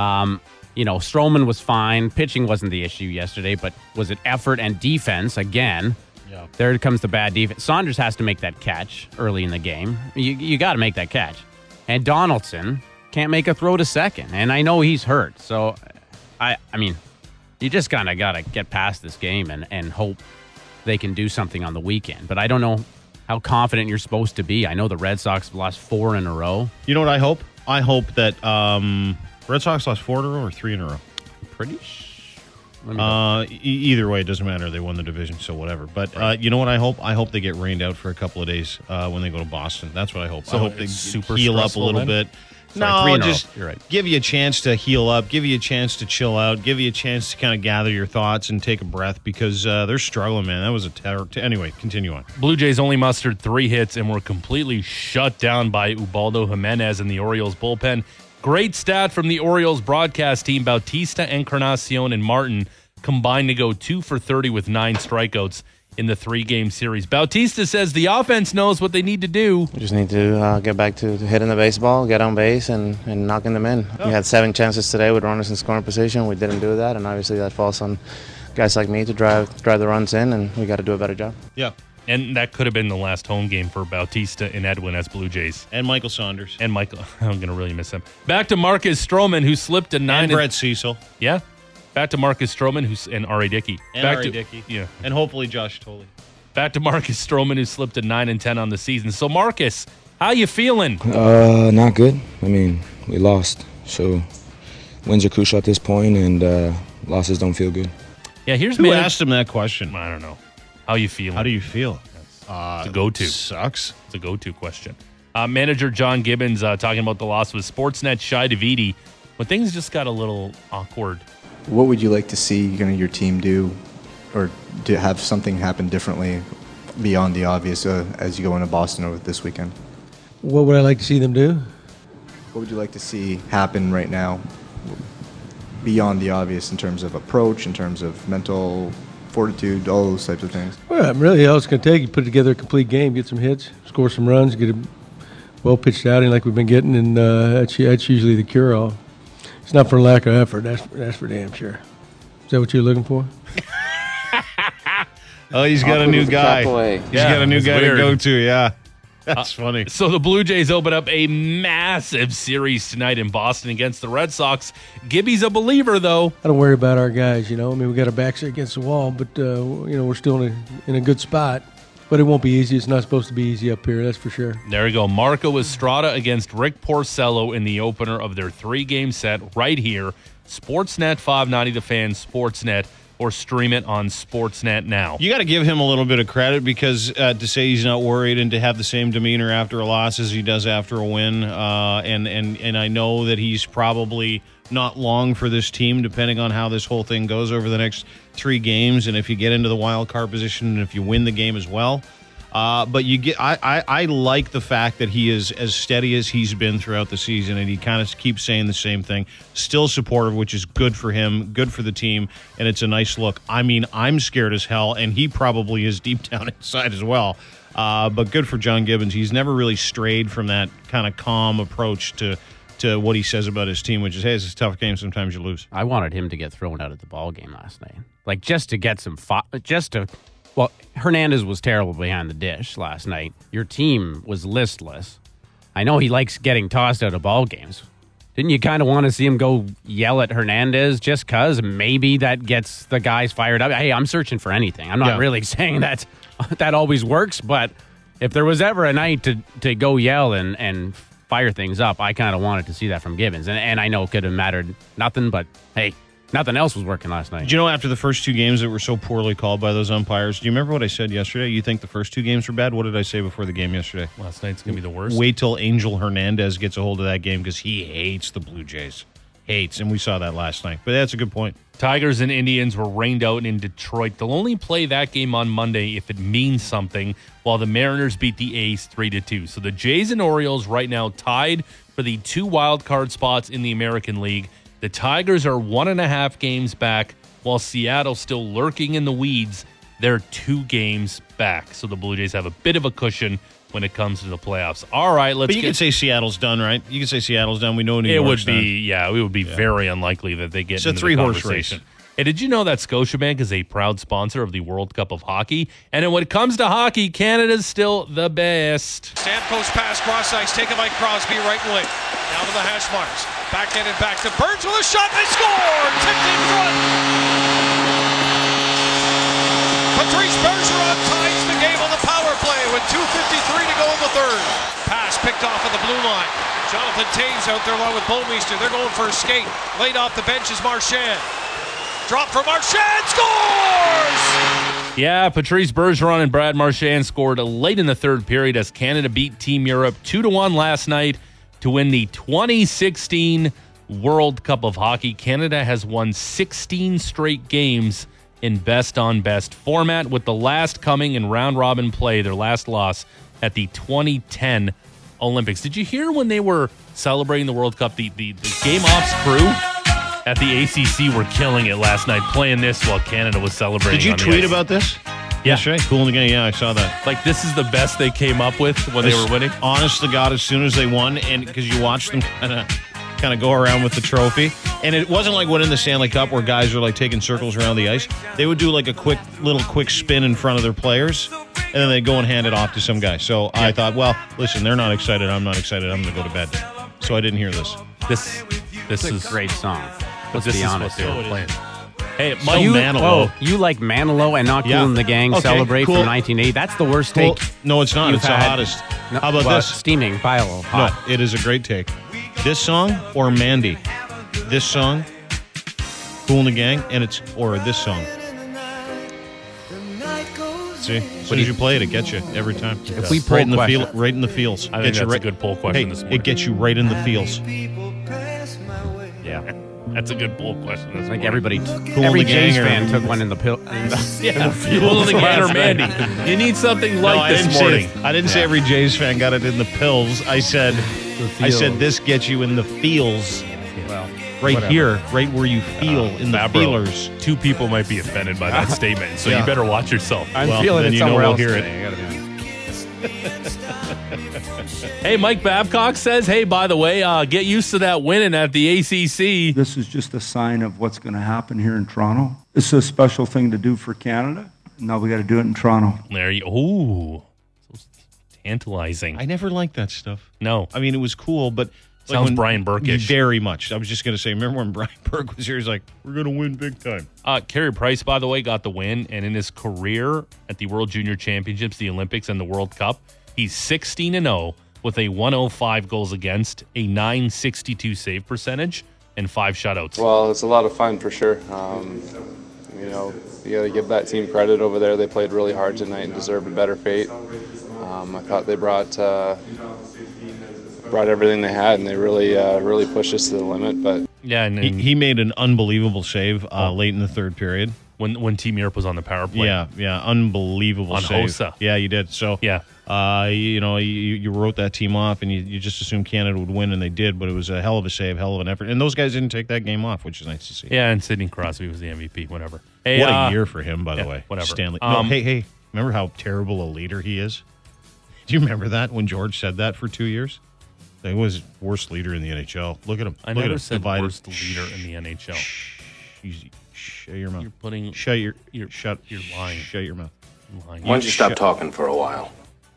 Stroman was fine. Pitching wasn't the issue yesterday, but was it effort and defense again? Yeah. There comes the bad defense. Saunders has to make that catch early in the game. You got to make that catch. And Donaldson can't make a throw to second. And I know he's hurt. So, I mean, you just kind of got to get past this game and hope they can do something on the weekend. But I don't know how confident you're supposed to be. I know the Red Sox have lost 4 in a row. You know what I hope? I hope that Red Sox lost 4 in a row or 3 in a row. Pretty either way, it doesn't matter. They won the division, so whatever. But you know what I hope? I hope they get rained out for a couple of days when they go to Boston. That's what I hope. So I hope they super heal up a little bit. No, 3 in a row. just You're right. give you a chance to heal up, give you a chance to chill out, give you a chance to kind of gather your thoughts and take a breath because they're struggling, man. That was a terror. Anyway, continue on. Blue Jays only mustered 3 hits and were completely shut down by Ubaldo Jimenez in the Orioles bullpen. Great stat from the Orioles broadcast team. Bautista, Encarnacion, and Martin combined to go 2 for 30 with 9 strikeouts in the 3-game series. Bautista says the offense knows what they need to do. We just need to get back to hitting the baseball, get on base, and knocking them in. We had 7 chances today with runners in scoring position. We didn't do that, and obviously that falls on guys like me to drive the runs in, and we got to do a better job. Yeah. And that could have been the last home game for Bautista and Edwin as Blue Jays. And Michael Saunders. And Michael. I'm going to really miss him. Back to Marcus Stroman, who slipped a 9. And Brett Cecil. Yeah. Back to Marcus Stroman and R.A. Dickey. And R.A. Dickey. Yeah. And hopefully Josh Tolley. Back to Marcus Stroman, who slipped a 9-10 on the season. So, Marcus, how you feeling? Not good. I mean, we lost. So, wins are crucial at this point, and losses don't feel good. Yeah, here's who asked him that question. I don't know. How you feeling? How do you feel? It's a go-to. Sucks. It's a go-to question. Manager John Gibbons talking about the loss with Sportsnet Shai Davidi when things just got a little awkward. What would you like to see your team do, or to have something happen differently beyond the obvious as you go into Boston over this weekend? What would I like to see them do? What would you like to see happen right now beyond the obvious in terms of approach, in terms of mental fortitude, all those types of things? Well, really, all it's going to take, you put together a complete game, get some hits, score some runs, get a well-pitched outing like we've been getting, and that's usually the cure-all. It's not for lack of effort, that's for damn sure. Is that what you're looking for? Oh, he's got a new guy. He's got a new guy to go to, yeah. That's funny. So the Blue Jays open up a massive series tonight in Boston against the Red Sox. Gibby's a believer, though. I don't worry about our guys, I mean, we got our backs against the wall, but, we're still in a good spot. But it won't be easy. It's not supposed to be easy up here, that's for sure. There we go. Marco Estrada against Rick Porcello in the opener of their 3-game set right here. Sportsnet 590 The Fan, Sportsnet, or stream it on Sportsnet now. You got to give him a little bit of credit because to say he's not worried and to have the same demeanor after a loss as he does after a win. And I know that he's probably not long for this team, depending on how this whole thing goes over the next 3 games, and if you get into the wild card position, and if you win the game as well. But you get, I like the fact that he is as steady as he's been throughout the season, and he kind of keeps saying the same thing. Still supportive, which is good for him, good for the team, and it's a nice look. I mean, I'm scared as hell, and he probably is deep down inside as well. But good for John Gibbons. He's never really strayed from that kind of calm approach to what he says about his team, which is, hey, it's a tough game. Sometimes you lose. I wanted him to get thrown out of the ball game last night. Like, just to get some well, Hernandez was terrible behind the dish last night. Your team was listless. I know he likes getting tossed out of ball games. Didn't you kind of want to see him go yell at Hernandez just because maybe that gets the guys fired up? Hey, I'm searching for anything. I'm not really saying that always works, but if there was ever a night to go yell and fire things up, I kind of wanted to see that from Gibbons. And I know it could have mattered nothing, but hey, nothing else was working last night. Did you know after the first 2 games that were so poorly called by those umpires, do you remember what I said yesterday? You think the first 2 games were bad? What did I say before the game yesterday? Last night's going to be the worst. Wait till Angel Hernandez gets a hold of that game because he hates the Blue Jays. Hates, and we saw that last night. But that's a good point. Tigers and Indians were rained out in Detroit. They'll only play that game on Monday if it means something, while the Mariners beat the A's 3-2. So the Jays and Orioles right now tied for the 2 wild card spots in the American League. The Tigers are 1.5 games back, while Seattle still lurking in the weeds. They're 2 games back. So the Blue Jays have a bit of a cushion when it comes to the playoffs. All right, let's. But you can say Seattle's done, right? You can say Seattle's done. We know New York's done. It would be very unlikely that they get into the 3-horse conversation. race. Hey, did you know that Scotiabank is a proud sponsor of the World Cup of Hockey? And when it comes to hockey, Canada's still the best. Stamkos pass, cross ice, taken by Crosby, right wing. Now to the hash marks. Backhanded back to Burns with a shot. They score! Tipped in front. Patrice Bergeron ties the game on the power play with 2:53 to go in the third. Pass picked off of the blue line. Jonathan Toews out there along with Bouwmeester. They're going for a skate. Laid off the bench is Marchand. Drop for Marchand, scores! Yeah, Patrice Bergeron and Brad Marchand scored late in the third period as Canada beat Team Europe 2-1 last night. to win the 2016 World Cup of Hockey. Canada has won 16 straight games in best-on-best format, with the last coming in round-robin play, their last loss at the 2010 Olympics. Did you hear when they were celebrating the World Cup, the Game Ops crew at the ACC were killing it last night, playing this while Canada was celebrating? Did you on the tweet ice. about this? Yesterday? Cool in the game. Yeah, I saw that. Like, this is the best they came up with when they were winning? Honest to God, as soon as they won, and because you watched them kind of go around with the trophy, and it wasn't like winning the Stanley Cup where guys are like taking circles around the ice. They would do like a quick spin in front of their players, and then they'd go and hand it off to some guy. So I thought, well, listen, they're not excited. I'm not excited. I'm going to go to bed. So I didn't hear this. This is a great song. Let's this be is honest. what they were playing. Hey, So Manilow. You like Manilow and not Cool in the Gang Okay, Celebrate cool. from 1980? That's the worst Cool. take. No, it's not. you've It's the had. hottest. No, How about well, this? Steaming, pile, hot. No, it is a great take. This song or Mandy? This song, Cool in the Gang, and it's or this song. See, as soon as you play it, it gets you every time. If we right in the question- field, right in the feels. I think Gets you that's a right, good poll question hey, this morning. it gets you right in the feels. Yeah, that's a good poll question this Like morning. everybody, in every the Jays Gang or- fan took one in the pill. Yeah, Cool in the Gang or Mandy. You need something like this morning. I didn't say every Jays fan got it in the pills. I said this gets you in the feels. Well, Right whatever. here, right where you feel in the Fabro, feelers. 2 people might be offended by that statement, so you better watch yourself. I'm Well, feeling then it you know somewhere we'll else hear it. today, I gotta be honest. Hey, Mike Babcock says, hey, by the way, get used to that winning at the ACC. This is just a sign of what's going to happen here in Toronto. It's a special thing to do for Canada. Now we got to do it in Toronto. There you ooh, so tantalizing. I never liked that stuff. No. I mean, it was cool, but Sounds Brian Burke-ish. Very much. I was just going to say, remember when Brian Burke was here? He's like, we're going to win big time. Carey Price, by the way, got the win, and in his career at the World Junior Championships, the Olympics, and the World Cup, he's 16-0 with a 105 goals against, a 962 save percentage, and 5 shutouts. Well, it's a lot of fun for sure. You know, you got to give that team credit over there. They played really hard tonight and deserved a better fate. I thought they brought everything they had, and they really pushed us to the limit. But yeah, and he made an unbelievable save late in the third period when Team Europe was on the power play. Yeah, unbelievable on save. Hossa. Yeah, you did. So yeah, you wrote that team off, and you just assumed Canada would win, and they did. But it was a hell of a save, hell of an effort, and those guys didn't take that game off, which is nice to see. Yeah, and Sidney Crosby was the MVP. Whatever. Hey, what a year for him, by the way. Whatever. Stanley. No, hey, remember how terrible a leader he is? Do you remember that when George said that for 2 years? He was worst leader in the NHL. Look at him. I Look never at him. said Divided. worst leader in the NHL. Shut your mouth. You're putting. Shut your. You're lying. Shut your mouth. You're lying. Why don't you stop talking for a while?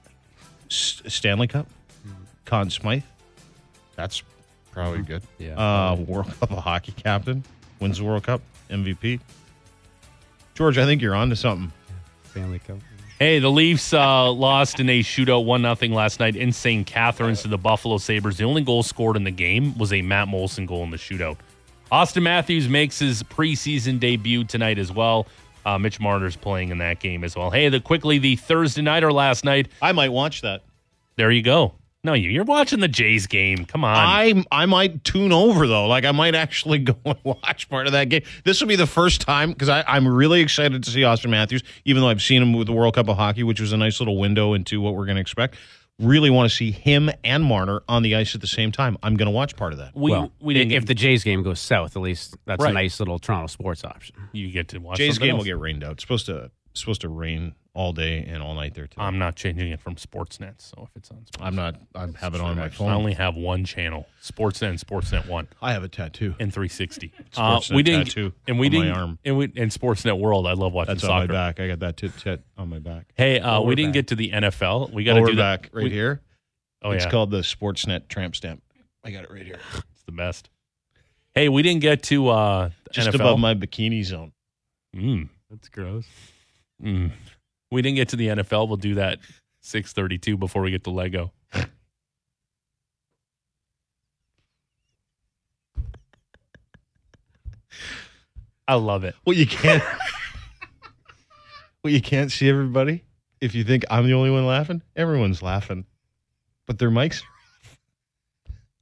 Stanley Cup, Conn Smythe. That's probably good. Yeah. World Cup of Hockey captain, wins the World Cup, MVP. George, I think you're on to something. Stanley Cup. Hey, the Leafs lost in a shootout 1-0 last night in St. Catharines to the Buffalo Sabres. The only goal scored in the game was a Matt Molson goal in the shootout. Austin Matthews makes his preseason debut tonight as well. Mitch Marner's playing in that game as well. Hey, the Thursday night or last night. I might watch that. There you go. No, you're watching the Jays game. Come on. I might tune over, though. Like, I might actually go and watch part of that game. This will be the first time, because I'm really excited to see Austin Matthews, even though I've seen him with the World Cup of Hockey, which was a nice little window into what we're going to expect. Really want to see him and Marner on the ice at the same time. I'm going to watch part of that. If the Jays game goes south, at least that's Right. a nice little Toronto sports option. You get to watch Jays something game else. will get rained out. It's supposed to rain all day and all night there, too. I'm not changing it from Sportsnet, so if it's on Sportsnet. I have it on my phone. I only have one channel, Sportsnet and Sportsnet 1. I have a tattoo. And 360. Sportsnet tattoo on my arm. And Sportsnet World, I love watching That's soccer. on my back. I got that tit on my back. Hey, Lower we didn't back. get to the NFL. We got to Lower do that. back right here. Oh, It's yeah. called the Sportsnet tramp stamp. I got it right here. It's the best. Hey, we didn't get to Just NFL. above my bikini zone. That's gross. We didn't get to the NFL. We'll do that 6:32 before we get to Lego. I love it. Well, you can't. Well, you can't see everybody. If you think I'm the only one laughing, everyone's laughing, but their mics are off.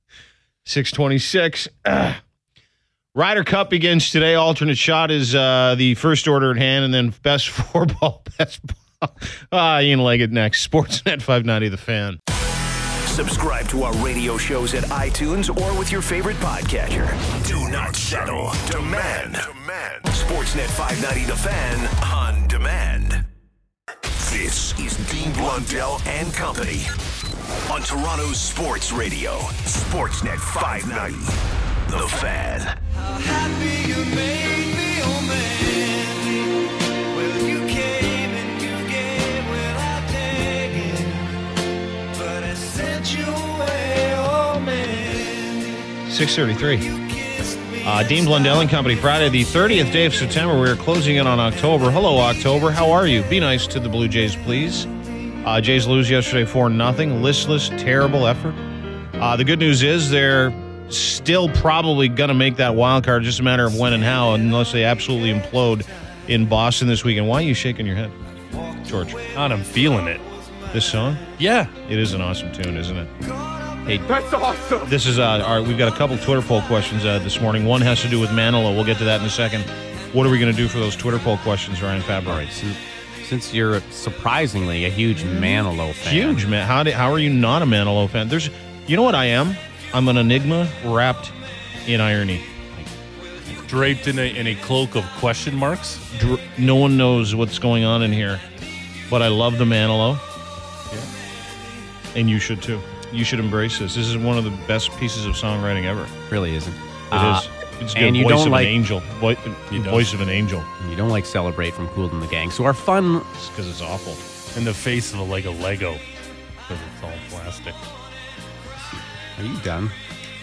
6:26. Ryder Cup begins today. Alternate shot is the first order at hand, and then best four ball, best ball. Ian Leggett next. Sportsnet 590, The Fan. Subscribe to our radio shows at iTunes or with your favorite podcatcher. Do not settle. Demand. Sportsnet 590 The Fan on demand. This is Dean Blundell and Company on Toronto's Sports Radio. Sportsnet 590 The Fan. How happy you made me, oh man. Well, you came and you gave without taking, but I sent you away, oh man. 6:33. Dean Blundell and Company, Friday, the 30th day of September. We are closing in on October. Hello, October. How are you? Be nice to the Blue Jays, please. Jays lose yesterday 4-0. Listless, terrible effort. The good news is they're still probably going to make that wild card. Just a matter of when and how, unless they absolutely implode in Boston this weekend. Why are you shaking your head, George? God, I'm feeling it. This song? Yeah. It is an awesome tune, isn't it? Hey, that's awesome. This is we've got a couple Twitter poll questions this morning. One has to do with Manilow. We'll get to that in a second. What are we going to do for those Twitter poll questions, Ryan Fabro? All right, since you're surprisingly a huge Manilow fan. Huge, man. How are you not a Manilow fan? You know what I am? I'm an enigma wrapped in irony. Draped in a cloak of question marks? No one knows what's going on in here, but I love the Manilow. Yeah. And you should too. You should embrace this. This is one of the best pieces of songwriting ever. Really isn't. It is. It's good. And you Voice don't of like an angel. Voice of an angel. You don't like Celebrate from Kool and the Gang. So our fun, because it's awful. In the face of a Lego, because it's all plastic. Are you done?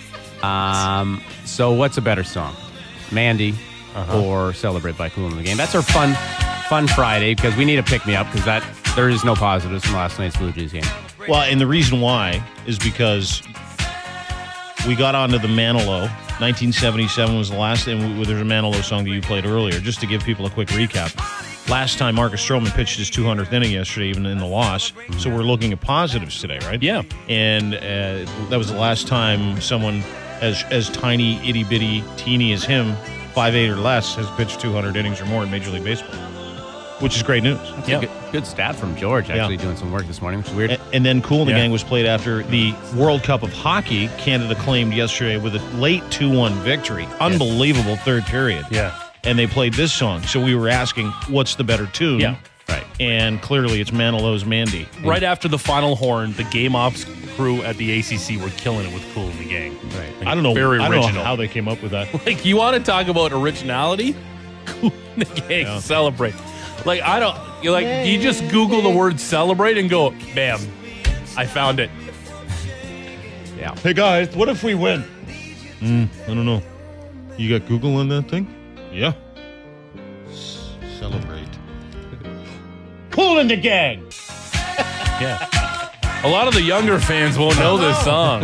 So what's a better song, Mandy or Celebrate by Kool and the Gang? That's our fun Friday, because we need a pick me up, because there is no positives from last night's Blue Jays game. Well, and the reason why is because we got onto the Manilow. 1977 was the last, and there's a Manilow song that you played earlier. Just to give people a quick recap. Last time Marcus Stroman pitched his 200th inning yesterday, even in the loss. So we're looking at positives today, right? Yeah. And that was the last time someone as tiny, itty-bitty, teeny as him, 5'8" or less, has pitched 200 innings or more in Major League Baseball, which is great news. That's a good stat from George, actually doing some work this morning, which is weird. And then Kool and the Gang was played after the World Cup of Hockey. Canada claimed yesterday with a late 2-1 victory. Unbelievable third period. Yeah. And they played this song. So we were asking, what's the better tune? Yeah. Right. And clearly it's Manilow's Mandy. Right after the final horn, the Game Ops crew at the ACC were killing it with Kool and the Gang. Right. Like, I don't know original. how they came up with that. Like, you want to talk about originality? Kool and the Gang, Celebrate. Like, you just Google the word Celebrate and go, bam, I found it. Yeah. Hey, guys, what if we win? I don't know. You got Google on that thing? Yeah. Celebrate. Kool and the Gang. Yeah. A lot of the younger fans won't know this song.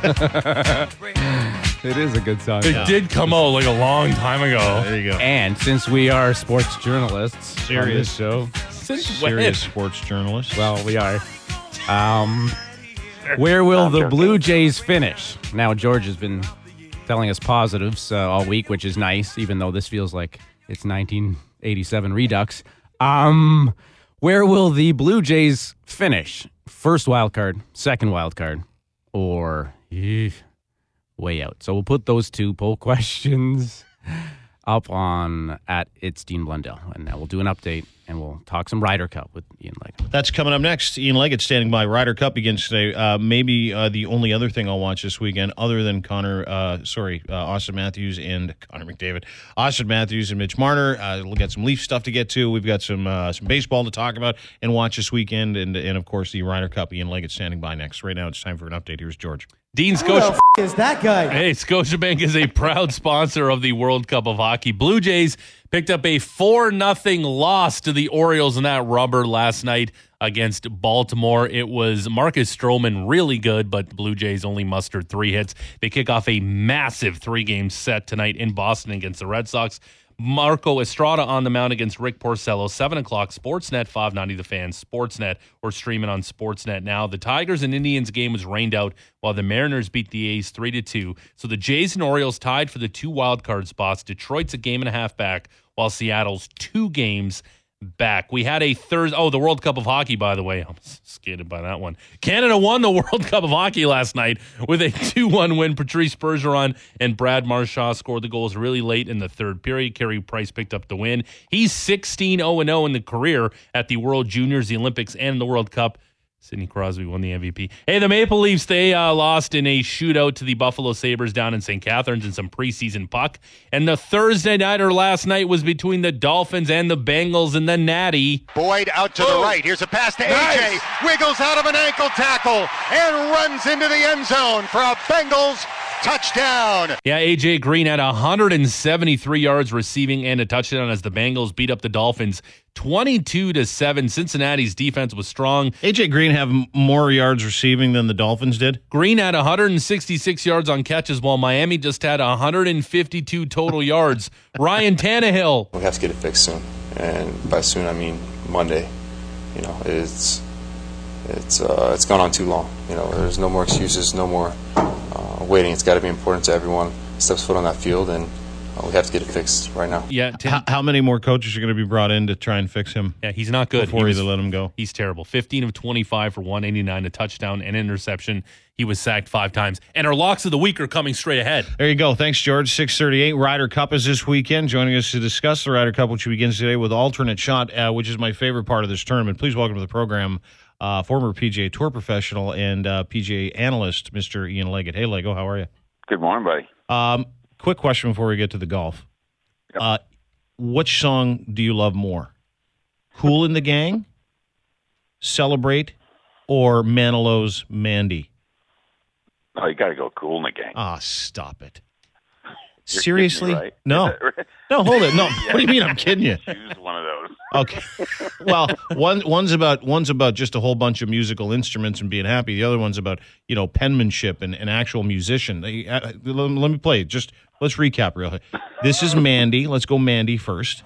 It is a good song. It did come out like a long time ago. There you go. And since we are sports journalists on this Serious. show, Serious sports journalists. well, we are. Where will the Blue Jays finish? Now, George has been telling us positives all week, which is nice, even though this feels like it's 1987 Redux. Where will the Blue Jays finish? First wild card, second wild card, or way out? So we'll put those two poll questions up on at It's Dean Blundell, and we'll do an update, and we'll talk some Ryder Cup with Ian Leggett. That's coming up next. Ian Leggett standing by. Ryder Cup begins today. Maybe the only other thing I'll watch this weekend, other than Austin Matthews and Connor McDavid. Austin Matthews and Mitch Marner. We'll get some Leaf stuff to get to. We've got some baseball to talk about and watch this weekend, and of course the Ryder Cup. Ian Leggett standing by next. Right now it's time for an update. Here's George. Dean Who the is that guy? Hey, Scotiabank is a proud sponsor of the World Cup of Hockey. Blue Jays picked up a 4-0 loss to the Orioles in that rubber last night against Baltimore. It was Marcus Stroman really good, but the Blue Jays only mustered 3 hits. They kick off a massive 3-game set tonight in Boston against the Red Sox. Marco Estrada on the mound against Rick Porcello. 7 o'clock, Sportsnet 590 The Fan, Sportsnet, or streaming on Sportsnet now. The Tigers and Indians game was rained out while the Mariners beat the A's 3-2. So the Jays and Orioles tied for the 2 wildcard spots. Detroit's a game and a half back, while Seattle's 2 games back. We had a Thursday. The World Cup of Hockey, by the way. I'm skated by that one. Canada won the World Cup of Hockey last night with a 2-1 win. Patrice Bergeron and Brad Marchand scored the goals really late in the third period. Carey Price picked up the win. He's 16-0-0 in the career at the World Juniors, the Olympics, and the World Cup. Sidney Crosby won the MVP. Hey, the Maple Leafs, they lost in a shootout to the Buffalo Sabres down in St. Catharines in some preseason puck. And the Thursday nighter last night was between the Dolphins and the Bengals in the Natty. Boyd out to the right. Here's a pass to AJ. Wiggles out of an ankle tackle and runs into the end zone for a Bengals touchdown. Yeah, AJ Green had 173 yards receiving and a touchdown as the Bengals beat up the Dolphins 22-7. Cincinnati's defense was strong. AJ Green have more yards receiving than the Dolphins did. Green had 166 yards on catches, while Miami just had 152 total yards. Ryan Tannehill. We have to get it fixed soon, and by soon I mean Monday. You know, it's gone on too long. You know, there's no more excuses, no more waiting. It's got to be important to everyone who steps foot on that field, and we have to get it fixed right now. Yeah. How many more coaches are going to be brought in to try and fix him? Yeah, he's not good. Before they let him go. He's terrible. 15 of 25 for 189, a touchdown and interception. He was sacked 5 times. And our locks of the week are coming straight ahead. There you go. Thanks, George. 6:38. Ryder Cup is this weekend. Joining us to discuss the Ryder Cup, which begins today with alternate shot, which is my favorite part of this tournament. Please welcome to the program former PGA Tour professional and PGA analyst, Mr. Ian Leggett. Hey, Lego, how are you? Good morning, buddy. Quick question before we get to the golf. Yep. Which song do you love more? Kool and the Gang, Celebrate, or Manilow's Mandy? Oh, you got to go Kool and the Gang. Ah, stop it. You're Seriously? kidding me, right? No. No, hold it. No. Yeah. What do you mean I'm kidding you? Choose one of those. Okay. Well, one's about just a whole bunch of musical instruments and being happy. The other one's about, penmanship and an actual musician. Let me play it. Just let's recap real quick. This is Mandy. Let's go Mandy first.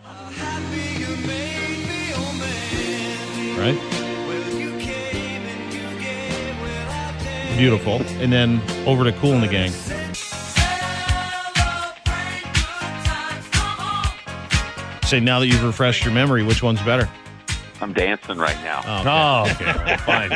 Right? Beautiful. And then over to Kool and the Gang. Say, now that you've refreshed your memory, which one's better? I'm dancing right now. Oh, okay. All right, fine.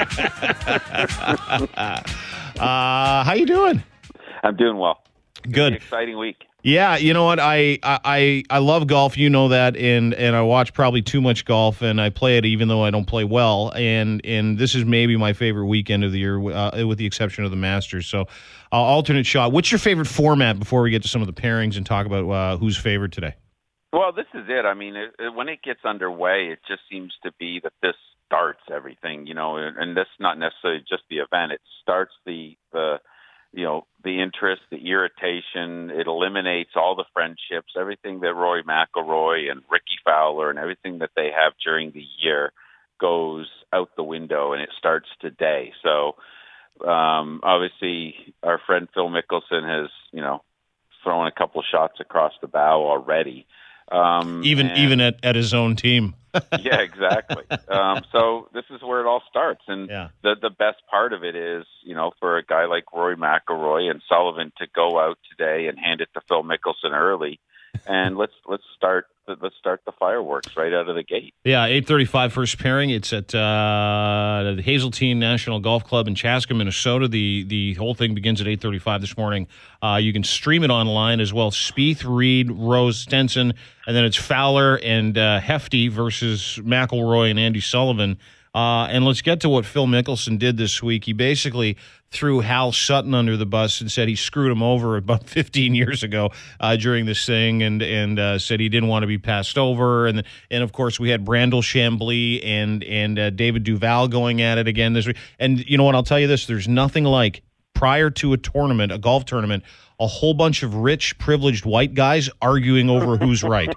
How you doing? I'm doing well. Good. It's an exciting week. Yeah, you know what? I love golf. You know that, and I watch probably too much golf, and I play it even though I don't play well. And this is maybe my favorite weekend of the year, with the exception of the Masters. So, alternate shot. What's your favorite format before we get to some of the pairings and talk about who's favored today? Well, this is it. I mean, when it gets underway, it just seems to be that this starts everything, and that's not necessarily just the event. It starts the interest, the irritation. It eliminates all the friendships, everything that Rory McIlroy and Ricky Fowler and everything that they have during the year goes out the window, and it starts today. So, obviously, our friend Phil Mickelson has, thrown a couple shots across the bow already. Even at his own team. Yeah, exactly. So this is where it all starts, and the best part of it is, for a guy like Rory McIlroy and Sullivan to go out today and hand it to Phil Mickelson early, and let's start the fireworks right out of the gate. Yeah, 8:35 first pairing. It's at the Hazeltine National Golf Club in Chaska, Minnesota. The whole thing begins at 8:35 this morning. You can stream it online as well. Spieth, Reed, Rose, Stenson, and then it's Fowler and Hefty versus McIlroy and Andy Sullivan. And let's get to what Phil Mickelson did this week. He basically threw Hal Sutton under the bus and said he screwed him over about 15 years ago during this thing, and said he didn't want to be passed over. And of course we had Brandel Chambly and David Duval going at it again this week. And you know what? I'll tell you this: there's nothing like, prior to a golf tournament, a whole bunch of rich, privileged white guys arguing over who's right.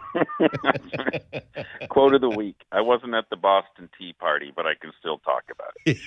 Quote of the week: I wasn't at the Boston Tea Party, but I can still talk about it.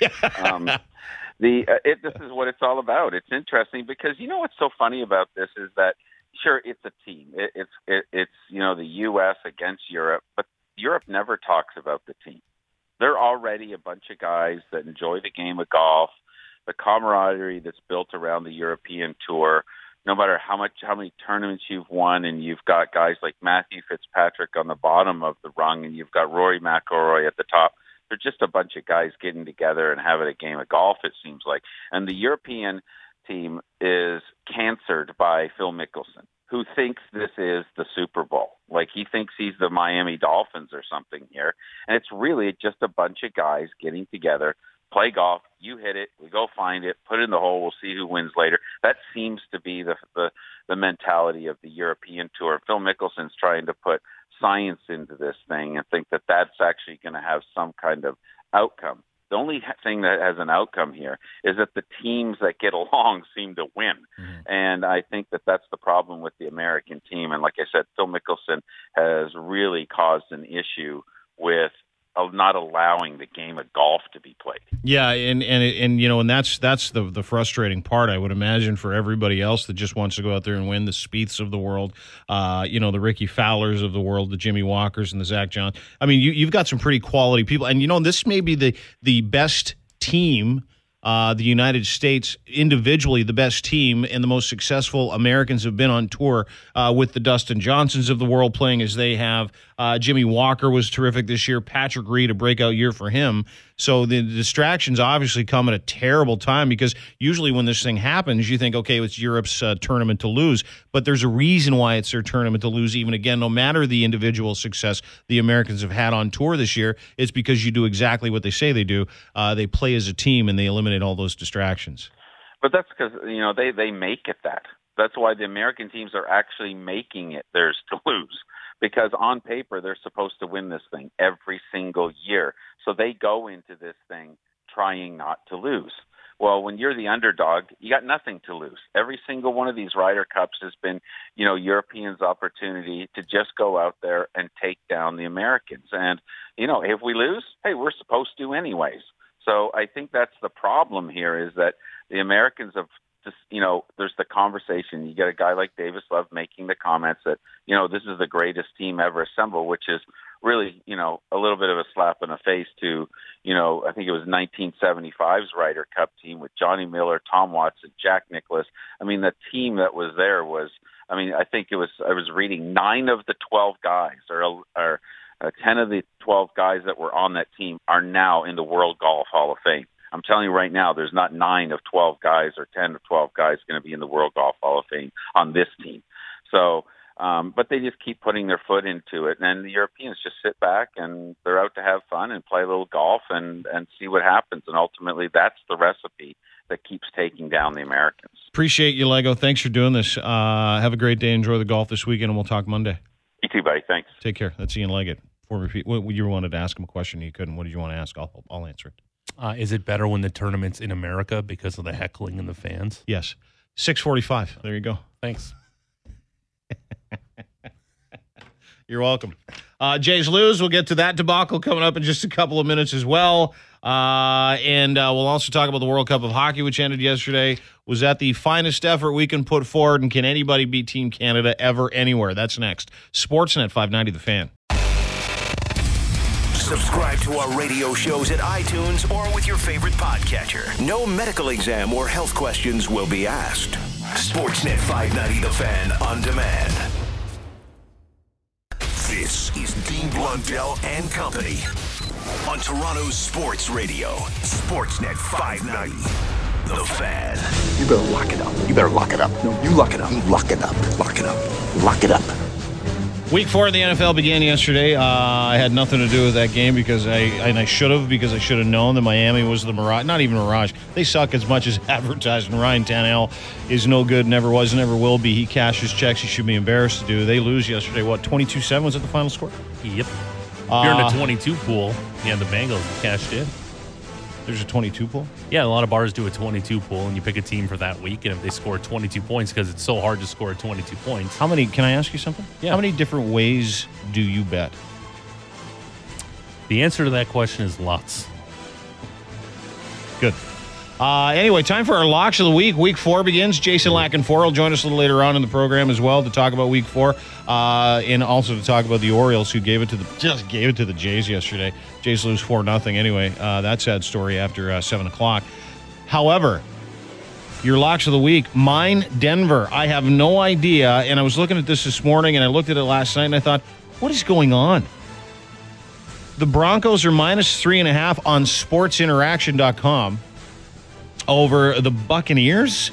This is what it's all about. It's interesting because what's so funny about this is that sure, it's a team. It's the U.S. against Europe, but Europe never talks about the team. They're already a bunch of guys that enjoy the game of golf, the camaraderie that's built around the European Tour. No matter how many tournaments you've won, and you've got guys like Matthew Fitzpatrick on the bottom of the rung, and you've got Rory McIlroy at the top. They're just a bunch of guys getting together and having a game of golf, it seems like. And the European team is cancered by Phil Mickelson, who thinks this is the Super Bowl. Like, he thinks he's the Miami Dolphins or something here. And it's really just a bunch of guys getting together, play golf, you hit it, we go find it, put it in the hole, we'll see who wins later. That seems to be the mentality of the European Tour. Phil Mickelson's trying to put science into this thing and think that that's actually going to have some kind of outcome. The only thing that has an outcome here is that the teams that get along seem to win. Mm-hmm. And I think that that's the problem with the American team. And like I said, Phil Mickelson has really caused an issue with not allowing the game of golf to be played. Yeah, and that's the frustrating part, I would imagine, for everybody else that just wants to go out there and win, the Spieths of the world, the Ricky Fowlers of the world, the Jimmy Walkers and the Zach Johns. I mean, you've got some pretty quality people, and this may be the best team. The United States individually, the best team and the most successful Americans have been on tour with the Dustin Johnsons of the world playing as they have. Jimmy Walker was terrific this year. Patrick Reed, a breakout year for him. So the distractions obviously come at a terrible time, because usually when this thing happens, you think, okay, it's Europe's tournament to lose. But there's a reason why it's their tournament to lose. Even again, no matter the individual success the Americans have had on tour this year, it's because you do exactly what they say they do. They play as a team and they eliminate all those distractions. But that's because, they make it that. That's why the American teams are actually making it theirs to lose. Because on paper, they're supposed to win this thing every single year. So they go into this thing trying not to lose. Well, when you're the underdog, you got nothing to lose. Every single one of these Ryder Cups has been, Europeans' opportunity to just go out there and take down the Americans. And, if we lose, hey, we're supposed to anyways. So I think that's the problem here, is that the Americans have just, there's the conversation. You get a guy like Davis Love making the comments that, this is the greatest team ever assembled, which is really, a little bit of a slap in the face to, I think it was 1975's Ryder Cup team with Johnny Miller, Tom Watson, Jack Nicklaus. I mean, the team that was there was, I think I was reading 9 of the 12 guys or 10 of the 12 guys that were on that team are now in the World Golf Hall of Fame. I'm telling you right now, there's not 9 of 12 guys or 10 of 12 guys going to be in the World Golf Hall of Fame on this team. So, but they just keep putting their foot into it. And then the Europeans just sit back and they're out to have fun and play a little golf and see what happens. And ultimately, that's the recipe that keeps taking down the Americans. Appreciate you, Lego. Thanks for doing this. Have a great day. Enjoy the golf this weekend, and we'll talk Monday. You too, buddy. Thanks. Take care. That's Ian Leggett. You wanted to ask him a question, you couldn't. What did you want to ask? I'll answer it. Is it better when the tournament's in America because of the heckling and the fans? Yes. 6:45. There you go. Thanks. You're welcome. Jays lose. We'll get to that debacle coming up in just a couple of minutes as well. And we'll also talk about the World Cup of Hockey, which ended yesterday. Was that the finest effort we can put forward, and can anybody beat Team Canada ever, anywhere? That's next. Sportsnet 590 The Fan. Subscribe to our radio shows at iTunes or with your favorite podcatcher. No medical exam or health questions will be asked. Sportsnet 590 The Fan on demand. This is Dean Blundell and Company on Toronto's Sports Radio. Sportsnet 590 The Fan. You better lock it up. You better lock it up. No, you lock it up. You lock it up. Lock it up. Lock it up. Week 4 of the NFL began yesterday. I had nothing to do with that game because I should have known that Miami was the Mirage. Not even Mirage. They suck as much as advertised. And Ryan Tannehill is no good, never was, never will be. He cashes checks he should be embarrassed to do. They lose yesterday. What, 22-7 was it the final score? Yep. If you're in a 22 pool, the Bengals cashed in. There's a 22 pool? Yeah, a lot of bars do a 22 pool, and you pick a team for that week, and if they score 22 points, because it's so hard to score 22 points. How many, can I ask you something? Yeah. How many different ways do you bet? The answer to that question is lots. Good. Anyway, time for our locks of the week. Week 4 begins. Jason Lackenford will join us a little later on in the program as well to talk about Week 4, and also to talk about the Orioles, who just gave it to the Jays yesterday. Jays lose 4-0. Anyway, that sad story after 7 o'clock. However, your locks of the week, mine, Denver. I have no idea, and I was looking at this morning, and I looked at it last night, and I thought, what is going on? The Broncos are minus 3.5 on sportsinteraction.com. Over the Buccaneers,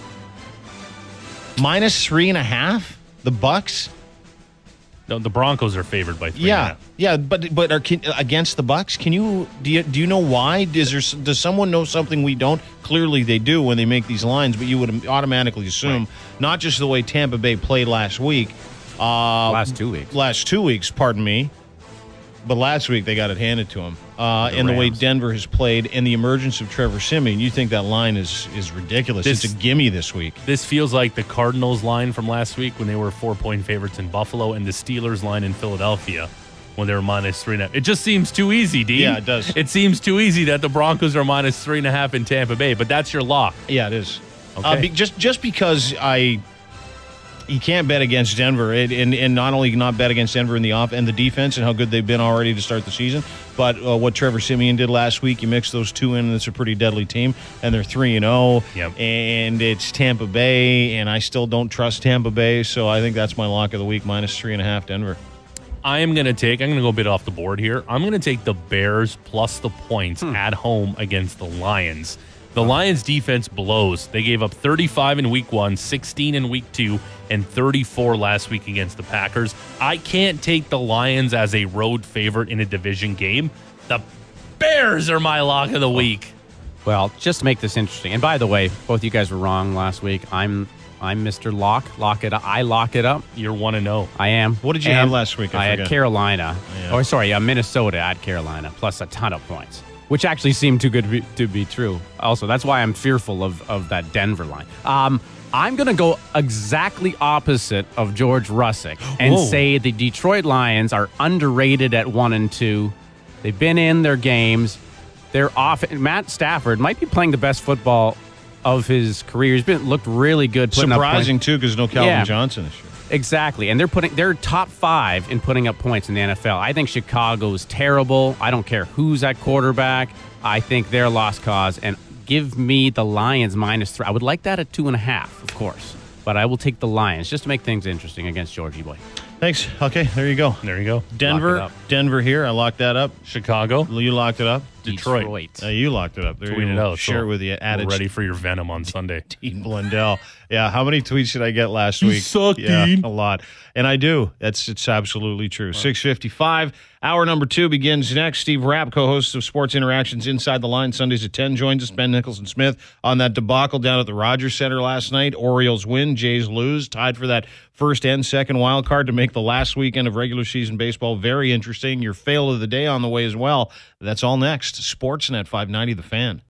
minus 3.5. The Bucks. No, the Broncos are favored by 3.5. Yeah, but against the Bucks, do you know why? Does someone know something we don't? Clearly, they do when they make these lines. But you would automatically assume not just the way Tampa Bay played last week. Last 2 weeks. Last 2 weeks, pardon me. But last week they got it handed to them. And the way Denver has played and the emergence of Trevor Siemian, you think that line is ridiculous. It's a gimme this week. This feels like the Cardinals line from last week when they were 4-point favorites in Buffalo, and the Steelers line in Philadelphia when they were minus 3.5. It just seems too easy, Dean. Yeah, it does. It seems too easy that the Broncos are minus 3.5 in Tampa Bay, but that's your lock. Yeah, it is. Okay. Just because you can't bet against Denver, and not only not bet against Denver in the off and the defense and how good they've been already to start the season, but what Trevor Siemian did last week, you mix those two in, and it's a pretty deadly team, and they're 3-0, and it's Tampa Bay, and I still don't trust Tampa Bay, so I think that's my lock of the week, minus 3.5 Denver. I'm going to go a bit off the board here. I'm going to take the Bears plus the points at home against the Lions. The Lions' defense blows. They gave up 35 in Week 1, 16 in Week 2, and 34 last week against the Packers. I can't take the Lions as a road favorite in a division game. The Bears are my lock of the week. Well, just to make this interesting, and by the way, both you guys were wrong last week. I'm Mr. Lock. Lock it up. I lock it up. You're 1-0. I am. What did you have last week? I had Carolina. Minnesota at Carolina, plus a ton of points, which actually seemed too good to be true. Also, that's why I'm fearful of that Denver line. I'm going to go exactly opposite of George Russick and say the Detroit Lions are underrated at 1-2. They've been in their games. They're off. Matt Stafford might be playing the best football of his career. He's looked really good. Surprising, too, because no Calvin Johnson this year. Exactly, and they're top 5 in putting up points in the NFL. I think Chicago's terrible. I don't care who's at quarterback. I think they're lost cause, and give me the Lions minus 3. I would like that at 2.5, of course, but I will take the Lions just to make things interesting against Georgie Boy. Thanks. Okay, there you go. There you go. Denver here. I locked that up. Chicago. You locked it up. Detroit. You locked it up. There Tweet it out. Share it with you. We're ready for your venom on Sunday. Dean Blundell. Yeah, how many tweets did I get last week? You suck, yeah, Dean. A lot. And I do. It's absolutely true. 6:55. Hour number 2 begins next. Steve Rapp, co-host of Sports Interactions Inside the Line, Sundays at 10, joins us. Ben Nicholson Smith on that debacle down at the Rogers Center last night. Orioles win, Jays lose, tied for that first and second wild card to make the last weekend of regular season baseball very interesting. Your fail of the day on the way as well. That's all next. Sportsnet 590 The Fan.